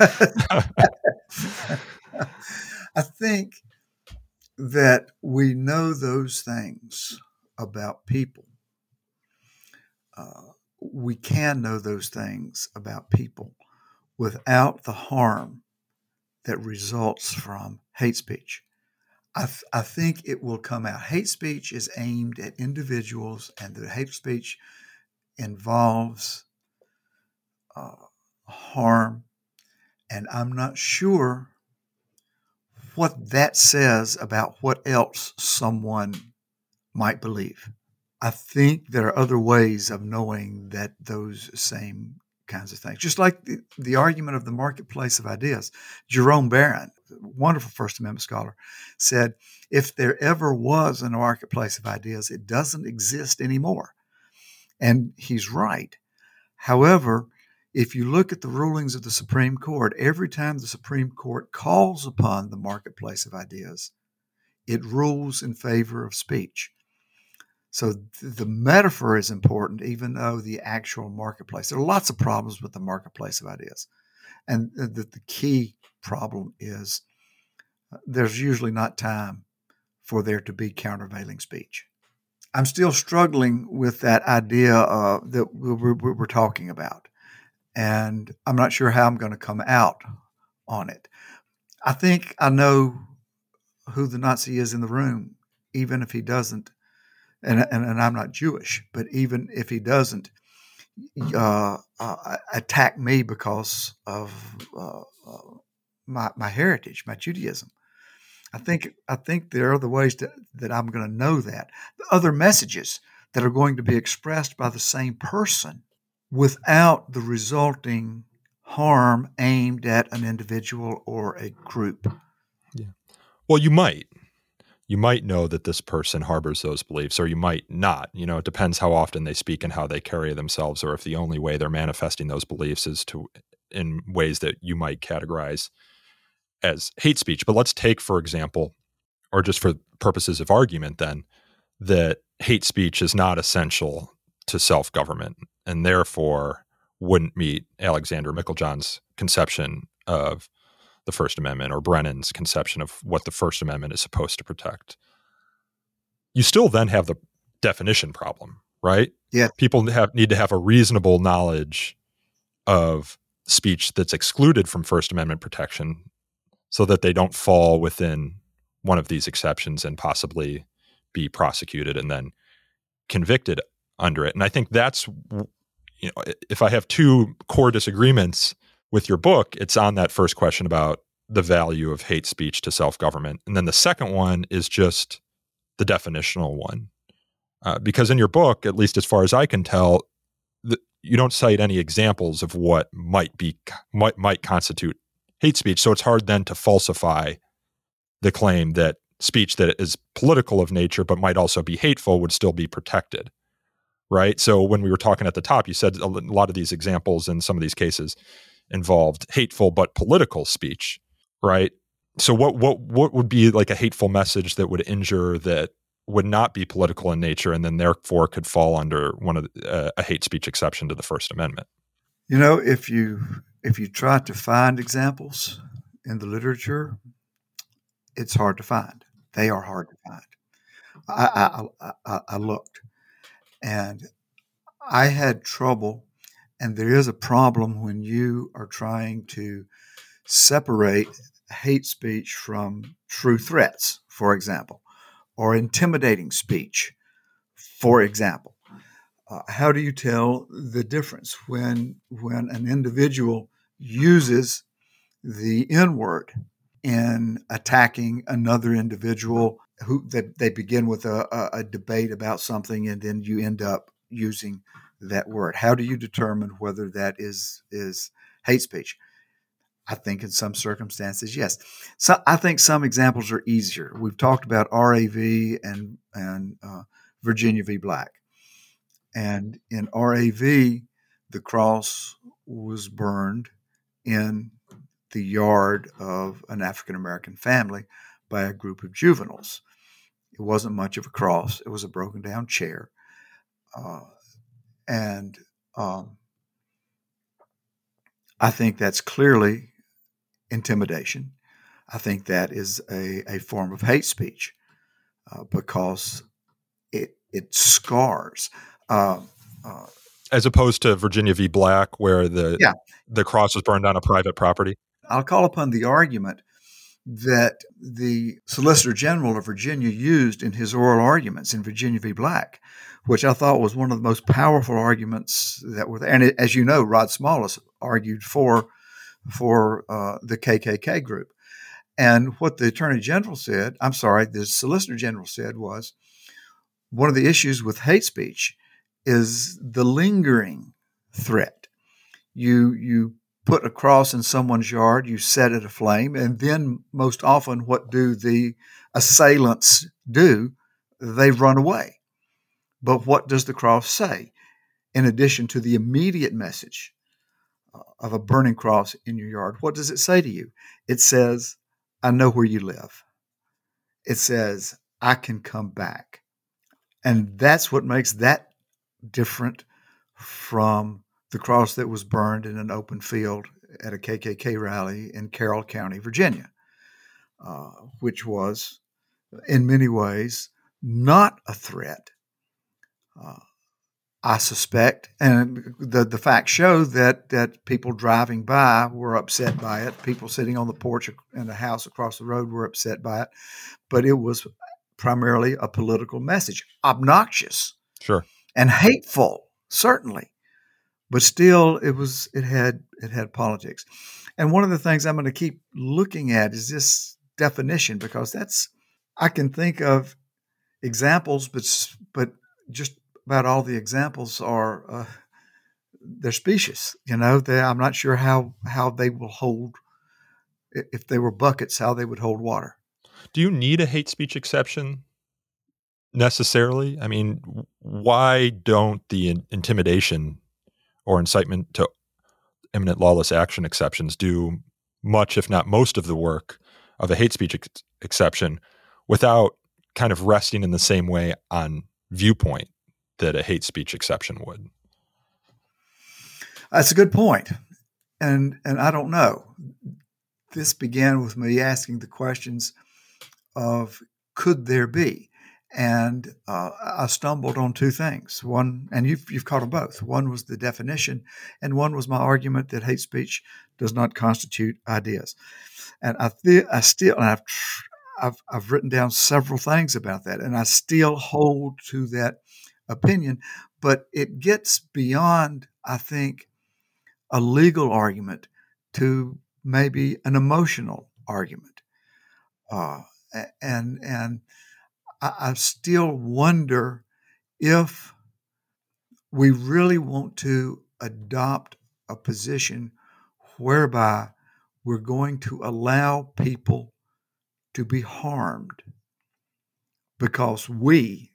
huh? I think that we know those things about people. We can know those things about people without the harm that results from hate speech. I think it will come out. Hate speech is aimed at individuals, and the hate speech involves harm, and I'm not sure what that says about what else someone might believe. I think there are other ways of knowing that those same kinds of things, just like the argument of the marketplace of ideas. Jerome Barron, wonderful First Amendment scholar, said, if there ever was a marketplace of ideas, it doesn't exist anymore. And he's right. However, if you look at the rulings of the Supreme Court, every time the Supreme Court calls upon the marketplace of ideas, it rules in favor of speech. So the metaphor is important, even though the actual marketplace. There are lots of problems with the marketplace of ideas. And the key problem is there's usually not time for there to be countervailing speech. I'm still struggling with that idea that we're talking about. And I'm not sure how I'm going to come out on it. I think I know who the Nazi is in the room, even if he doesn't. And I'm not Jewish, but even if he doesn't attack me because of my heritage, my Judaism, I think there are other ways that I'm going to know that. The other messages that are going to be expressed by the same person without the resulting harm aimed at an individual or a group. Yeah. Well, you might know that this person harbors those beliefs, or you might not. It depends how often they speak and how they carry themselves, or if the only way they're manifesting those beliefs is in ways that you might categorize as hate speech. But let's take, for example, or just for purposes of argument then, that hate speech is not essential to self-government and therefore wouldn't meet Alexander Meiklejohn's conception of the First Amendment, or Brennan's conception of what the First Amendment is supposed to protect. You still then have the definition problem, right? Yeah. People need to have a reasonable knowledge of speech that's excluded from First Amendment protection so that they don't fall within one of these exceptions and possibly be prosecuted and then convicted under it. And I think that's, if I have two core disagreements with your book, it's on that first question about the value of hate speech to self-government. And then the second one is just the definitional one. Because in your book, at least as far as I can tell, you don't cite any examples of what might constitute hate speech. So it's hard then to falsify the claim that speech that is political of nature but might also be hateful would still be protected, right? So when we were talking at the top, you said a lot of these examples in some of these cases involved hateful but political speech, right? So what would be like a hateful message that would injure that would not be political in nature and then therefore could fall under one of a hate speech exception to the First Amendment? If you try to find examples in the literature, it's hard to find. They are hard to find. I looked, and I had trouble. And there is a problem when you are trying to separate hate speech from true threats, for example, or intimidating speech, for example. How do you tell the difference when an individual uses the N-word in attacking another individual who they begin with a debate about something and then you end up using that word? How do you determine whether that is hate speech? I think in some circumstances, yes. So I think some examples are easier. We've talked about RAV and Virginia v. Black. And in RAV, the cross was burned in the yard of an African-American family by a group of juveniles. It wasn't much of a cross. It was a broken down chair. And I think that's clearly intimidation. I think that is a form of hate speech because it scars. As opposed to Virginia v. Black, where the cross was burned on a private property? I'll call upon the argument that the Solicitor General of Virginia used in his oral arguments in Virginia v. Black, which I thought was one of the most powerful arguments that were there. And as you know, Rod Smallis argued for the KKK group. And what the the Solicitor General said was, one of the issues with hate speech is the lingering threat. You put a cross in someone's yard, you set it aflame, and then most often what do the assailants do? They run away. But what does the cross say? In addition to the immediate message of a burning cross in your yard, what does it say to you? It says, I know where you live. It says, I can come back. And that's what makes that different from the cross that was burned in an open field at a KKK rally in Carroll County, Virginia, which was in many ways not a threat. I suspect, and the facts show that people driving by were upset by it. People sitting on the porch in the house across the road were upset by it, but it was primarily a political message, obnoxious, sure, and hateful, certainly, but still it had politics. And one of the things I'm going to keep looking at is this definition, because I can think of examples, but just about all the examples are they're specious. I'm not sure how they will hold, if they were buckets, how they would hold water. Do you need a hate speech exception necessarily? I mean, why don't the intimidation or incitement to imminent lawless action exceptions do much, if not most, of the work of a hate speech exception without kind of resting in the same way on viewpoint that a hate speech exception would? That's a good point. And I don't know. This began with me asking the questions of, could there be? And I stumbled on two things. One, and you've caught them both. One was the definition, and one was my argument that hate speech does not constitute ideas. And I've written down several things about that, and I still hold to that opinion. But it gets beyond, I think, a legal argument to maybe an emotional argument, and I still wonder if we really want to adopt a position whereby we're going to allow people to be harmed because we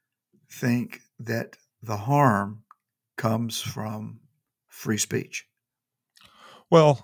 think that the harm comes from free speech. Well,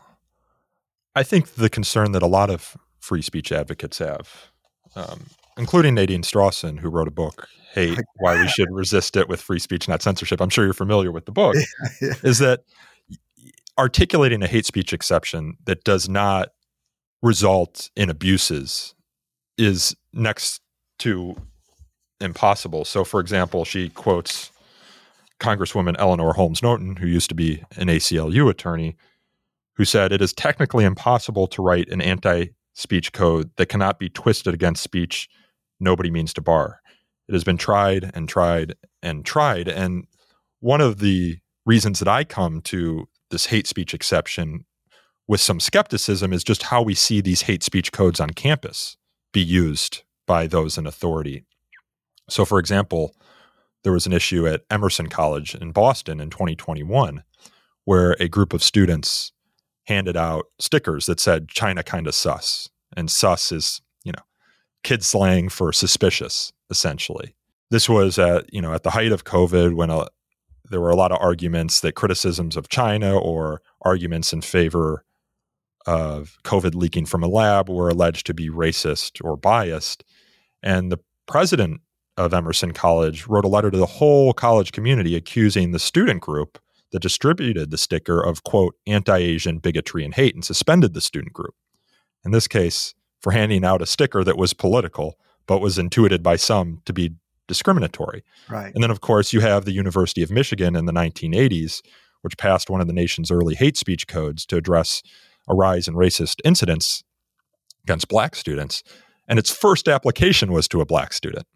I think the concern that a lot of free speech advocates have, including Nadine Strawson, who wrote a book, Hate, Why We Should Resist It with Free Speech, Not Censorship. I'm sure you're familiar with the book, is that articulating a hate speech exception that does not result in abuses is next to impossible. So, for example, she quotes Congresswoman Eleanor Holmes Norton, who used to be an ACLU attorney, who said, "It is technically impossible to write an anti-speech code that cannot be twisted against speech nobody means to bar. It has been tried and tried and tried." And one of the reasons that I come to this hate speech exception with some skepticism is just how we see these hate speech codes on campus be used by those in authority. So, for example, there was an issue at Emerson College in Boston in 2021 where a group of students handed out stickers that said China kind of sus. And sus is, kid slang for suspicious, essentially. This was at the height of COVID when there were a lot of arguments that criticisms of China or arguments in favor of COVID leaking from a lab were alleged to be racist or biased. And the president of Emerson College wrote a letter to the whole college community accusing the student group that distributed the sticker of, quote, anti-Asian bigotry and hate, and suspended the student group. In this case, for handing out a sticker that was political, but was intuited by some to be discriminatory. Right. And then, of course, you have the University of Michigan in the 1980s, which passed one of the nation's early hate speech codes to address a rise in racist incidents against black students. And its first application was to a black student.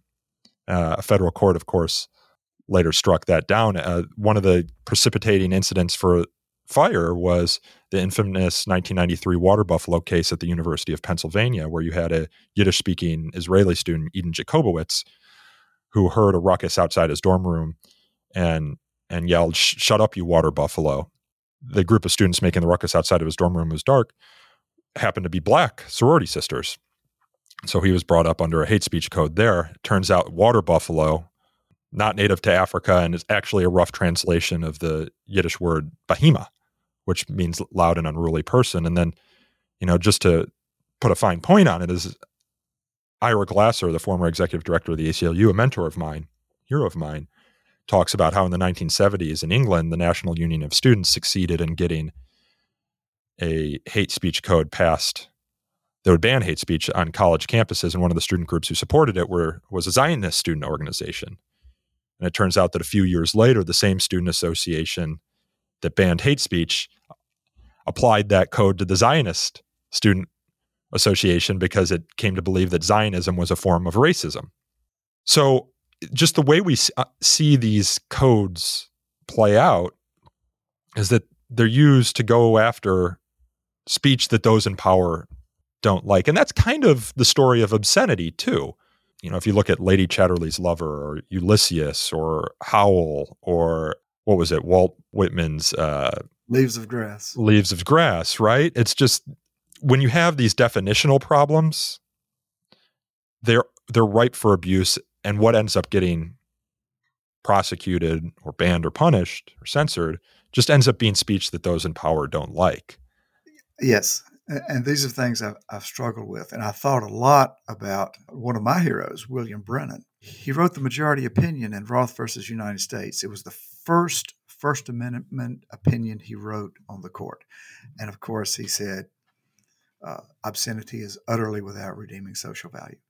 A federal court, of course, later struck that down. One of the precipitating incidents for fire was the infamous 1993 water buffalo case at the University of Pennsylvania, where you had a Yiddish-speaking Israeli student, Eden Jacobowitz, who heard a ruckus outside his dorm room and yelled, "Shut up, you water buffalo." The group of students making the ruckus outside of his dorm room was dark, happened to be black sorority sisters. So he was brought up under a hate speech code there. It turns out water buffalo, not native to Africa, and is actually a rough translation of the Yiddish word bahima, which means loud and unruly person. And then, just to put a fine point on it, is Ira Glasser, the former executive director of the ACLU, a mentor of mine, hero of mine, talks about how in the 1970s in England, the National Union of Students succeeded in getting a hate speech code passed that would ban hate speech on college campuses. And one of the student groups who supported it was a Zionist student organization. And it turns out that a few years later, the same student association that banned hate speech applied that code to the Zionist student association because it came to believe that Zionism was a form of racism. So just the way we see these codes play out is that they're used to go after speech that those in power don't like. And that's kind of the story of obscenity too. If you look at Lady Chatterley's Lover or Ulysses or Howl or what was it, Walt Whitman's Leaves of Grass. Leaves of Grass, right? It's just when you have these definitional problems, they're ripe for abuse, and what ends up getting prosecuted or banned or punished or censored just ends up being speech that those in power don't like. Yes. And these are things I've struggled with. And I thought a lot about one of my heroes, William Brennan. He wrote the majority opinion in Roth versus United States. It was the First Amendment opinion he wrote on the court. And of course, he said, obscenity is utterly without redeeming social value.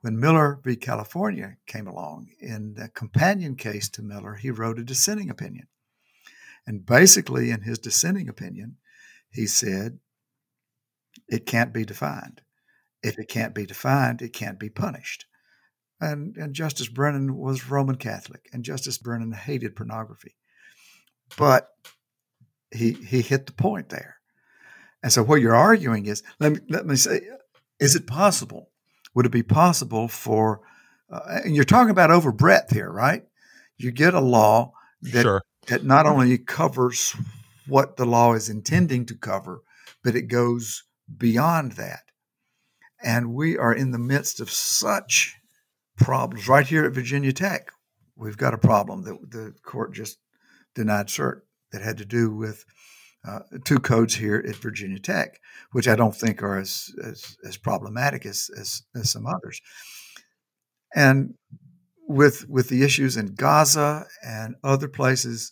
When Miller v. California came along, in the companion case to Miller, he wrote a dissenting opinion. And basically, in his dissenting opinion, he said, it can't be defined. If it can't be defined, it can't be punished. And Justice Brennan was Roman Catholic, and Justice Brennan hated pornography. But he hit the point there. And so what you're arguing is, let me say, is it possible? Would it be possible for, and you're talking about overbreadth here, right? You get a law that, that not only covers what the law is intending to cover, but it goes beyond that. And we are in the midst of such problems right here at Virginia Tech. We've got a problem that the court just denied cert that had to do with two codes here at Virginia Tech, which I don't think are as problematic as some others. And with the issues in Gaza and other places,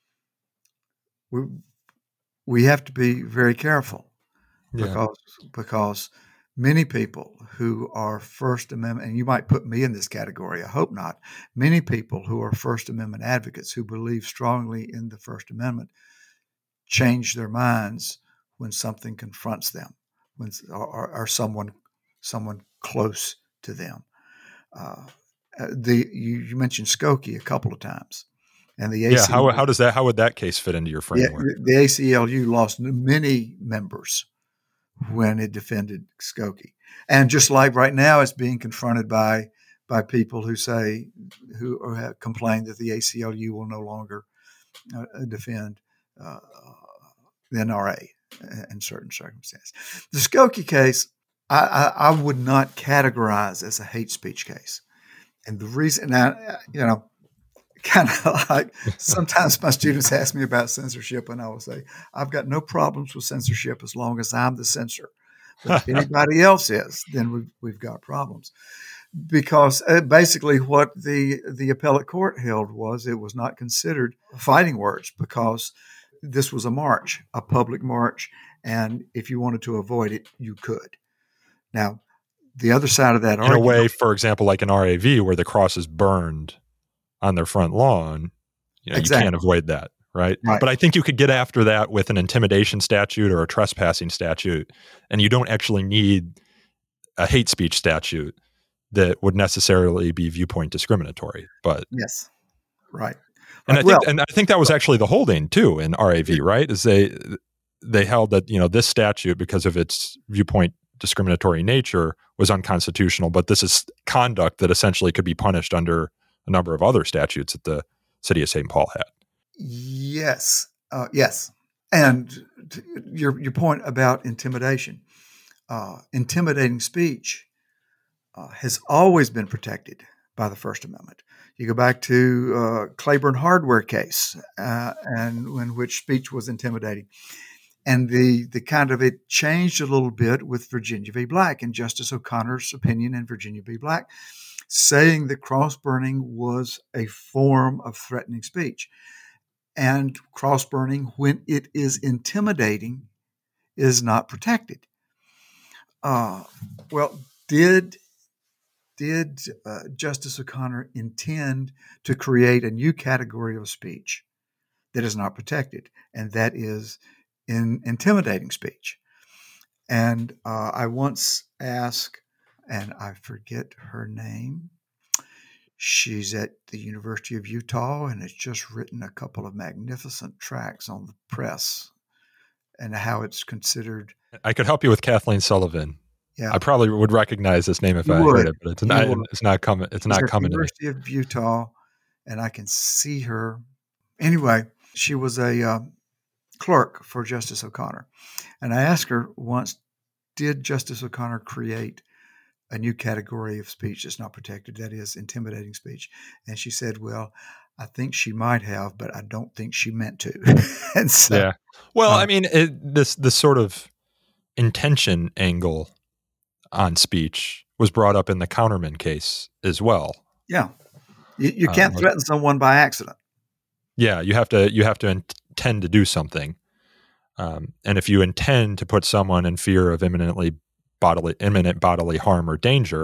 we have to be very careful because many people who are First Amendment, and you might put me in this category, I hope not, many people who are First Amendment advocates who believe strongly in the First Amendment change their minds when something confronts them, or someone close to them. You mentioned Skokie a couple of times, and the ACLU, how would that case fit into your framework? The ACLU lost many members when it defended Skokie, and just like right now, it's being confronted by people who have complained that the ACLU will no longer defend the NRA in certain circumstances. The Skokie case, I would not categorize as a hate speech case. And the reason, kind of like sometimes my students ask me about censorship, and I will say, I've got no problems with censorship as long as I'm the censor. But if anybody else is, then we've got problems. Because basically what the appellate court held was it was not considered fighting words because this was a march, a public march, and if you wanted to avoid it, you could. Now, the other side of that argument, in a way, for example, like an RAV where the cross is burned on their front lawn, exactly. You can't avoid that, right? But I think you could get after that with an intimidation statute or a trespassing statute, and you don't actually need a hate speech statute that would necessarily be viewpoint discriminatory. But yes, right. And I think that was actually the holding too in RAV, right? Is they held that this statute, because of its viewpoint discriminatory nature, was unconstitutional. But this is conduct that essentially could be punished under a number of other statutes that the city of St. Paul had. Yes, yes. And your point about intimidation, intimidating speech has always been protected by the First Amendment. You go back to Claiborne hardware case, and in which speech was intimidating. And the kind of it changed a little bit with Virginia v. Black and Justice O'Connor's opinion in Virginia v. Black, saying that cross burning was a form of threatening speech. And cross burning, when it is intimidating, is not protected. Did Justice O'Connor intend to create a new category of speech that is not protected, and that is in intimidating speech? And I once asked, and I forget her name, she's at the University of Utah and has just written a couple of magnificent tracts on the press and how it's considered. I could help you with Kathleen Sullivan. Yeah, I probably would recognize this name if I heard it, but it's not coming. It's not coming to me. University of Utah, and I can see her. Anyway, she was a clerk for Justice O'Connor, and I asked her once, "Did Justice O'Connor create a new category of speech that's not protected? That is intimidating speech?" And she said, "Well, I think she might have, but I don't think she meant to." And so, yeah. Well, I mean, this sort of intention angle on speech was brought up in the Counterman case as well. Yeah. You can't threaten someone by accident. Yeah, you have to intend to do something. And if you intend to put someone in fear of imminent bodily harm or danger,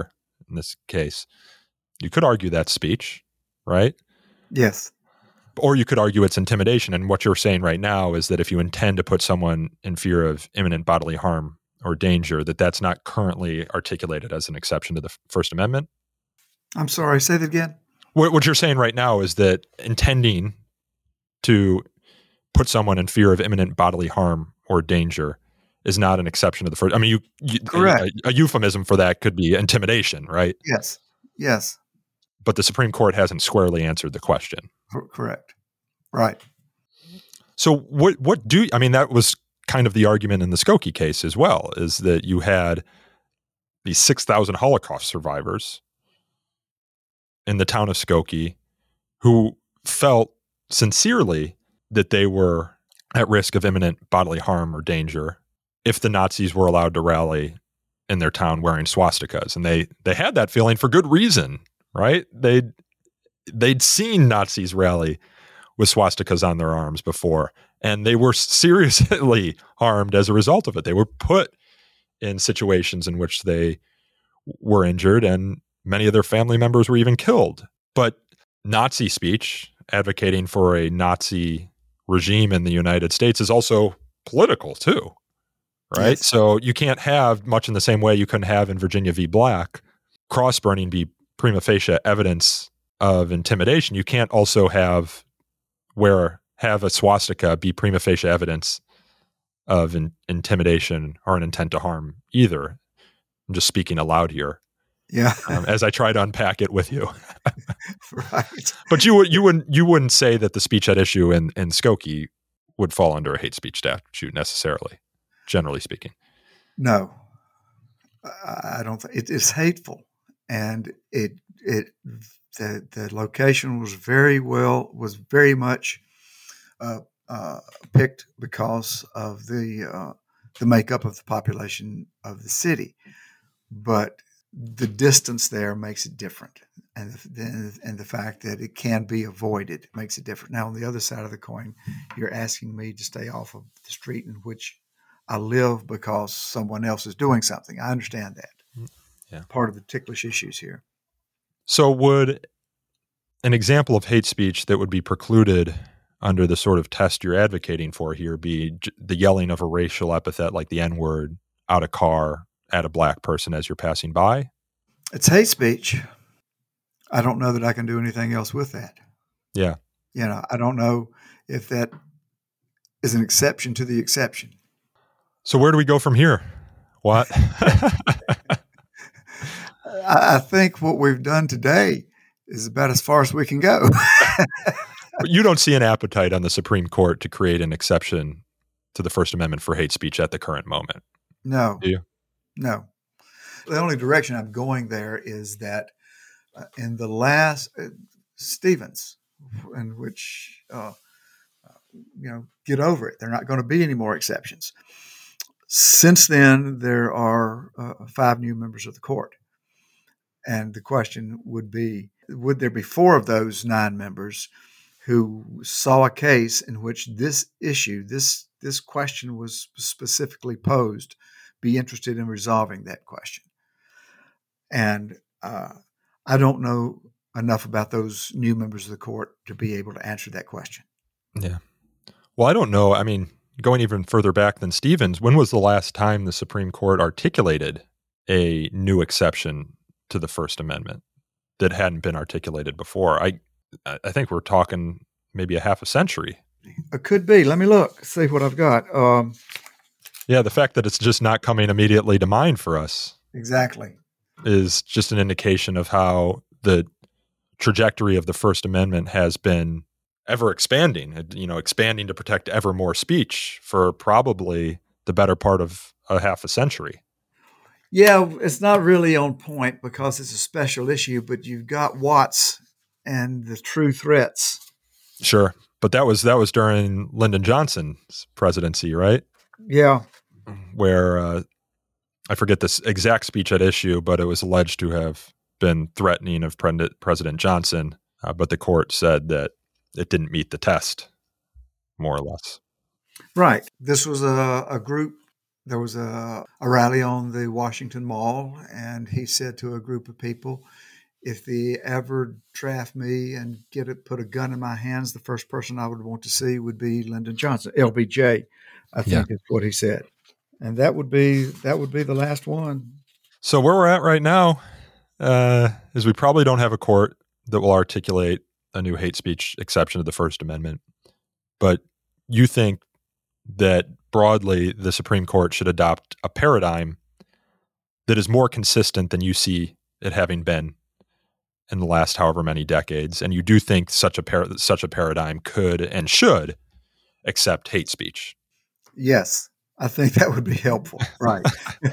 in this case, you could argue that's speech, right? Yes. Or you could argue it's intimidation. And what you're saying right now is that if you intend to put someone in fear of imminent bodily harm or danger, that's not currently articulated as an exception to the First Amendment. I'm sorry, say that again. What you're saying right now is that intending to put someone in fear of imminent bodily harm or danger is not an exception to the First. I mean, Correct. A euphemism for that could be intimidation, right? Yes. Yes. But the Supreme Court hasn't squarely answered the question. Correct. Right. So that was kind of the argument in the Skokie case as well, is that you had these 6,000 Holocaust survivors in the town of Skokie who felt sincerely that they were at risk of imminent bodily harm or danger if the Nazis were allowed to rally in their town wearing swastikas. And they had that feeling for good reason, right? They'd seen Nazis rally with swastikas on their arms before, and they were seriously harmed as a result of it. They were put in situations in which they were injured, and many of their family members were even killed. But Nazi speech advocating for a Nazi regime in the United States is also political too, right? Yes. So you can't have, much in the same way you couldn't have in Virginia v. Black, cross burning be prima facie evidence of intimidation. You can't also have a swastika be prima facie evidence of intimidation or an intent to harm either. I'm just speaking aloud here. Yeah. As I try to unpack it with you. Right. But you wouldn't say that the speech at issue in Skokie would fall under a hate speech statute necessarily, generally speaking. No, I don't think it is hateful, and the location was very much picked because of the makeup of the population of the city, but the distance there makes it different, and the fact that it can be avoided makes it different. Now, on the other side of the coin, you're asking me to stay off of the street in which I live because someone else is doing something. I understand that. Yeah. Part of the ticklish issues here. So would an example of hate speech that would be precluded under the sort of test you're advocating for here be the yelling of a racial epithet like the N-word out of car at a black person as you're passing by? It's hate speech. I don't know that I can do anything else with that. Yeah. I don't know if that is an exception to the exception. So where do we go from here? What? I think what we've done today is about as far as we can go. But you don't see an appetite on the Supreme Court to create an exception to the First Amendment for hate speech at the current moment. No. Do you? No. The only direction I'm going there is that in the last Stevens, in which, get over it. There are not going to be any more exceptions. Since then, there are 5 new members of the court. And the question would be, would there be 4 of those 9 members who saw a case in which this issue, this question was specifically posed, be interested in resolving that question? And I don't know enough about those new members of the court to be able to answer that question. Yeah. Well, I don't know. I mean, going even further back than Stevens, when was the last time the Supreme Court articulated a new exception to the First Amendment that hadn't been articulated before? I think we're talking maybe a half a century. It could be. Let me look, see what I've got. Yeah, the fact that it's just not coming immediately to mind for us. Exactly. Is just an indication of how the trajectory of the First Amendment has been ever expanding, expanding to protect ever more speech for probably the better part of a half a century. Yeah, it's not really on point because it's a special issue, but you've got Watts and the true threats. Sure. But that was during Lyndon Johnson's presidency, right? Yeah. Where I forget this exact speech at issue, but it was alleged to have been threatening of President Johnson, but the court said that it didn't meet the test, more or less. Right. This was a group there was a rally on the Washington Mall, and he said to a group of people, if they ever draft me and put a gun in my hands, the first person I would want to see would be Lyndon Johnson, LBJ, I think is what he said. And that would be the last one. So where we're at right now is we probably don't have a court that will articulate a new hate speech exception to the First Amendment. But you think that broadly the Supreme Court should adopt a paradigm that is more consistent than you see it having been in the last however many decades. And you do think such a paradigm could and should accept hate speech. Yes, I think that would be helpful. Right.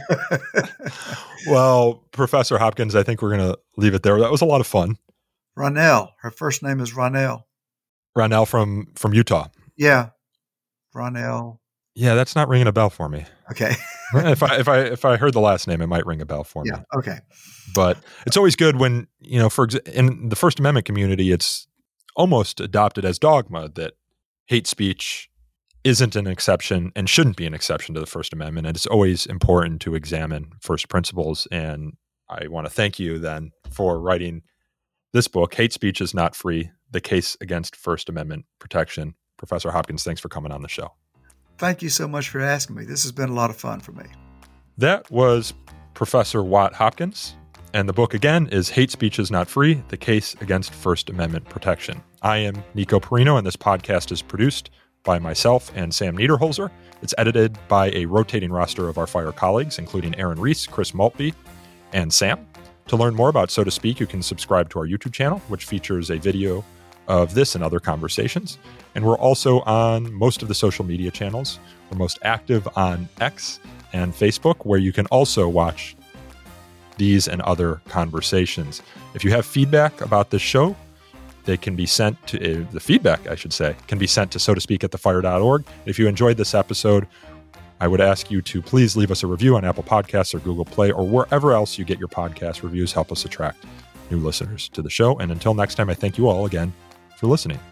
Well, Professor Hopkins, I think we're going to leave it there. That was a lot of fun. Ronell. Her first name is Ronell. Ronell from Utah. Yeah. Ronell. Yeah, that's not ringing a bell for me. Okay. If I heard the last name, it might ring a bell for me. Yeah. Okay. But it's always good when, in the First Amendment community, it's almost adopted as dogma that hate speech isn't an exception and shouldn't be an exception to the First Amendment. And it's always important to examine first principles. And I want to thank you then for writing this book, Hate Speech is Not Free, The Case Against First Amendment Protection. Professor Hopkins, thanks for coming on the show. Thank you so much for asking me. This has been a lot of fun for me. That was Professor Watt Hopkins. And the book, again, is Hate Speech is Not Free, The Case Against First Amendment Protection. I am Nico Perino, and this podcast is produced by myself and Sam Niederholzer. It's edited by a rotating roster of our FIRE colleagues, including Aaron Reese, Chris Maltby, and Sam. To learn more about So to Speak, you can subscribe to our YouTube channel, which features a video of this and other conversations. And we're also on most of the social media channels. We're most active on X and Facebook, where you can also watch these and other conversations. If you have feedback about this show, they can be sent to the feedback, I should say, can be sent to sotospeak@thefire.org. If you enjoyed this episode, I would ask you to please leave us a review on Apple Podcasts or Google Play or wherever else you get your podcast reviews. Help us attract new listeners to the show. And until next time, I thank you all again for listening.